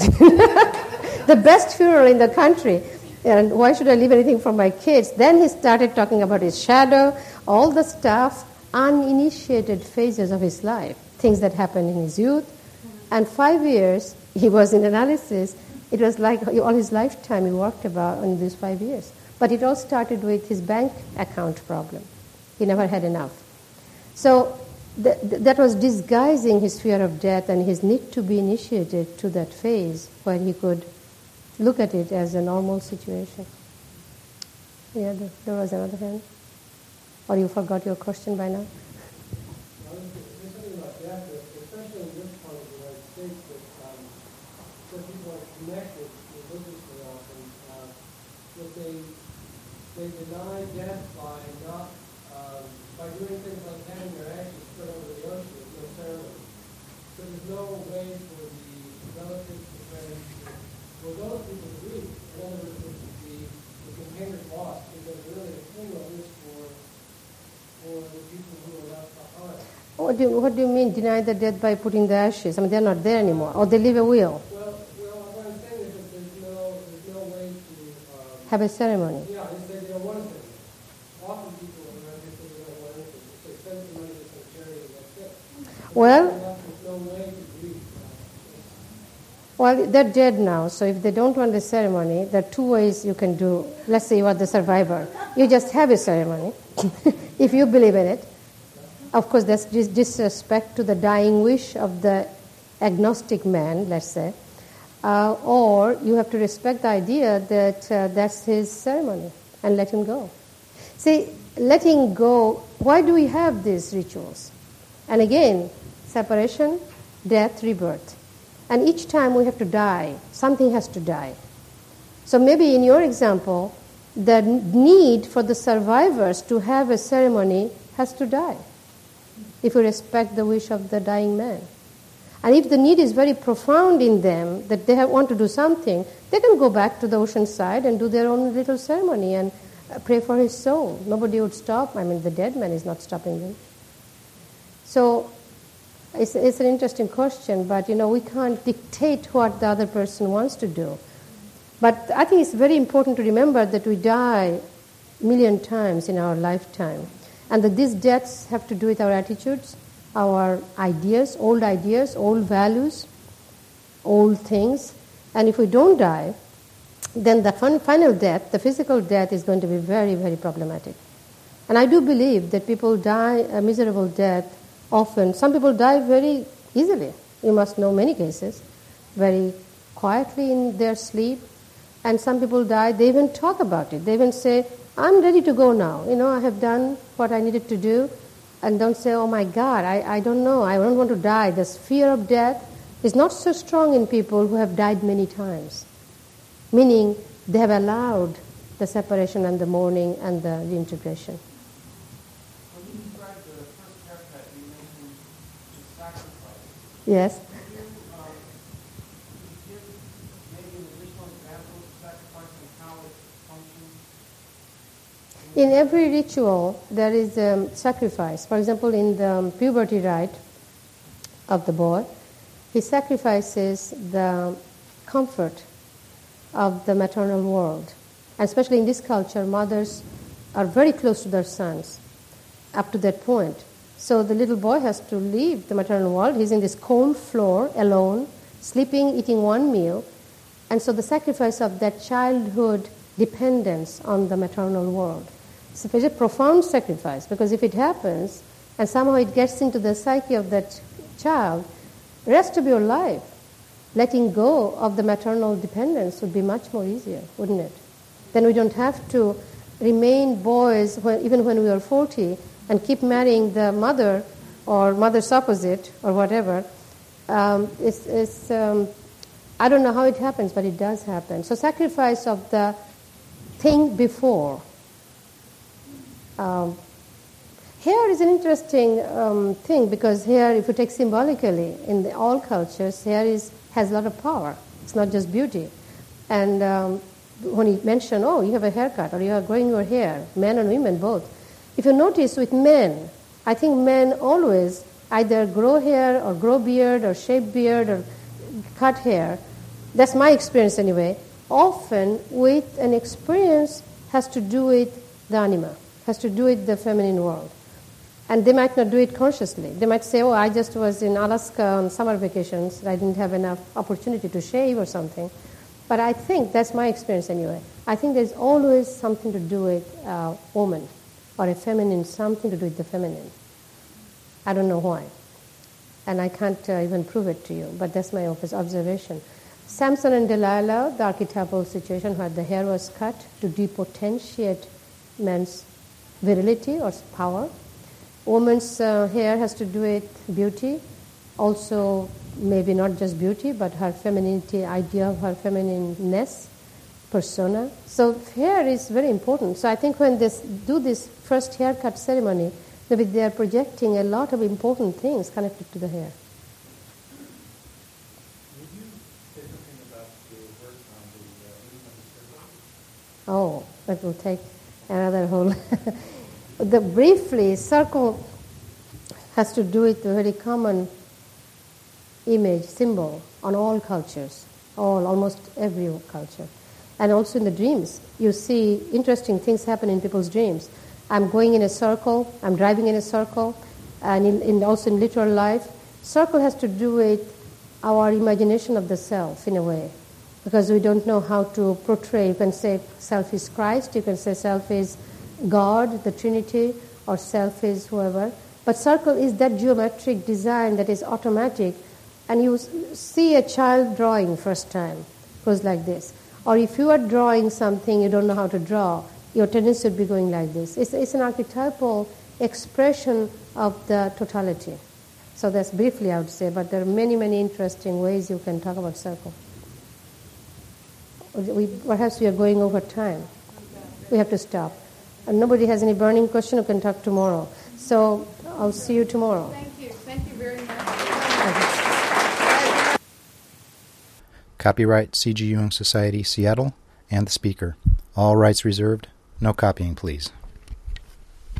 The best funeral in the country. And why should I leave anything for my kids? Then he started talking about his shadow, all the stuff, uninitiated phases of his life, things that happened in his youth. And five years, he was in analysis. It was like all his lifetime he worked about in these five years. But it all started with his bank account problem. He never had enough. So th- th- that was disguising his fear of death and his need to be initiated to that phase where he could look at it as a normal situation. Yeah, there, there was another hand. Or you forgot your question by now? There's something about death, especially in this part of the United States, that um, some people are connected religiously often, uh, that they they deny death by not um, by doing things like having their ashes spread over the ocean with no ceremony. So there's no way for the relatives, the friends, for those people to grieve. In other words, the, the container's lost because really the funeral is for for the people who are left behind. What do, you, what do you mean, deny the death by putting the ashes? I mean, they're not there anymore. Or they leave a will. Well, well, what I'm saying is that there's no, there's no way to um, Have a ceremony. yeah, they, they don't want anything. Often people are not just they don't want anything. They spend the money to some charity and that's it. Well, There's no way to grieve. Well, they're dead now, so if they don't want the ceremony, there are two ways you can do. Let's say you are the survivor. You just have a ceremony, if you believe in it. Of course, that's dis- disrespect to the dying wish of the agnostic man, let's say. Uh, or you have to respect the idea that uh, that's his ceremony and let him go. See, letting go, why do we have these rituals? And again, separation, death, rebirth. And each time we have to die, something has to die. So maybe in your example, the need for the survivors to have a ceremony has to die, if we respect the wish of the dying man. And if the need is very profound in them, that they have, want to do something, they can go back to the ocean side and do their own little ceremony and pray for his soul. Nobody would stop. I mean, the dead man is not stopping them. So It's, it's an interesting question, but, you know, we can't dictate what the other person wants to do. But I think it's very important to remember that we die a million times in our lifetime, and that these deaths have to do with our attitudes, our ideas, old ideas, old values, old things. And if we don't die, then the fun, final death, the physical death, is going to be very, very problematic. And I do believe that people die a miserable death often. Some people die very easily. You must know many cases, very quietly in their sleep. And some people die, they even talk about it. They even say, I'm ready to go now. You know, I have done what I needed to do. And don't say, oh my God, I, I don't know, I don't want to die. This fear of death is not so strong in people who have died many times. Meaning they have allowed the separation and the mourning and the reintegration. When you described the first haircut, you mentioned the sacrifice. Yes. Could you, um, could you give maybe an additional example of sacrifice and how it functions? In every ritual, there is um, sacrifice. For example, in the um, puberty rite of the boy, he sacrifices the comfort of the maternal world. And especially in this culture, mothers are very close to their sons up to that point. So the little boy has to leave the maternal world. He's in this cold floor, alone, sleeping, eating one meal. And so the sacrifice of that childhood dependence on the maternal world. It's a very profound sacrifice, because if it happens and somehow it gets into the psyche of that child, rest of your life, letting go of the maternal dependence would be much more easier, wouldn't it? Then we don't have to remain boys when, even when we are forty and keep marrying the mother or mother's opposite or whatever. Um, it's, it's, um, I don't know how it happens, but it does happen. So sacrifice of the thing before. Um, hair is an interesting um, thing, because hair, if you take symbolically, in the, all cultures, hair is, has a lot of power. It's not just beauty. And um, when you mention, oh, you have a haircut, or you are growing your hair, men and women both. If you notice with men, I think men always either grow hair or grow beard or shave beard or cut hair. That's my experience anyway. Often with an experience has to do with the anima, has to do with the feminine world. And they might not do it consciously. They might say, oh, I just was in Alaska on summer vacations. I didn't have enough opportunity to shave or something. But I think, that's my experience anyway, I think there's always something to do with a woman or a feminine, something to do with the feminine. I don't know why. And I can't uh, even prove it to you, but that's my observation. Samson and Delilah, the archetypal situation where the hair was cut to depotentiate men's virility or power. Woman's uh, hair has to do with beauty, also maybe not just beauty, but her femininity, idea of her feminineness, persona. So hair is very important. So I think when they do this first haircut ceremony, maybe they are projecting a lot of important things connected to the hair. Would you say something about the work on the uh, movement of circle? Oh, that will take another whole... the briefly, circle has to do with a very common image, symbol on all cultures, all, almost every culture. And also in the dreams, you see interesting things happen in people's dreams. I'm going in a circle, I'm driving in a circle, and in, in also in literal life, circle has to do with our imagination of the self in a way, because we don't know how to portray. You can say self is Christ, you can say self is God, the Trinity, or self is whoever. But circle is that geometric design that is automatic, and you see a child drawing first time, goes like this. Or if you are drawing something you don't know how to draw, your tendency would be going like this. It's, it's an archetypal expression of the totality. So that's briefly I would say, but there are many, many interesting ways you can talk about circle. We, perhaps we are going over time. We have to stop. And nobody has any burning question, we can talk tomorrow. So I'll see you tomorrow. Thank you. Thank you very much. Copyright C G Jung Society, Seattle, and the speaker. All rights reserved. No copying, please.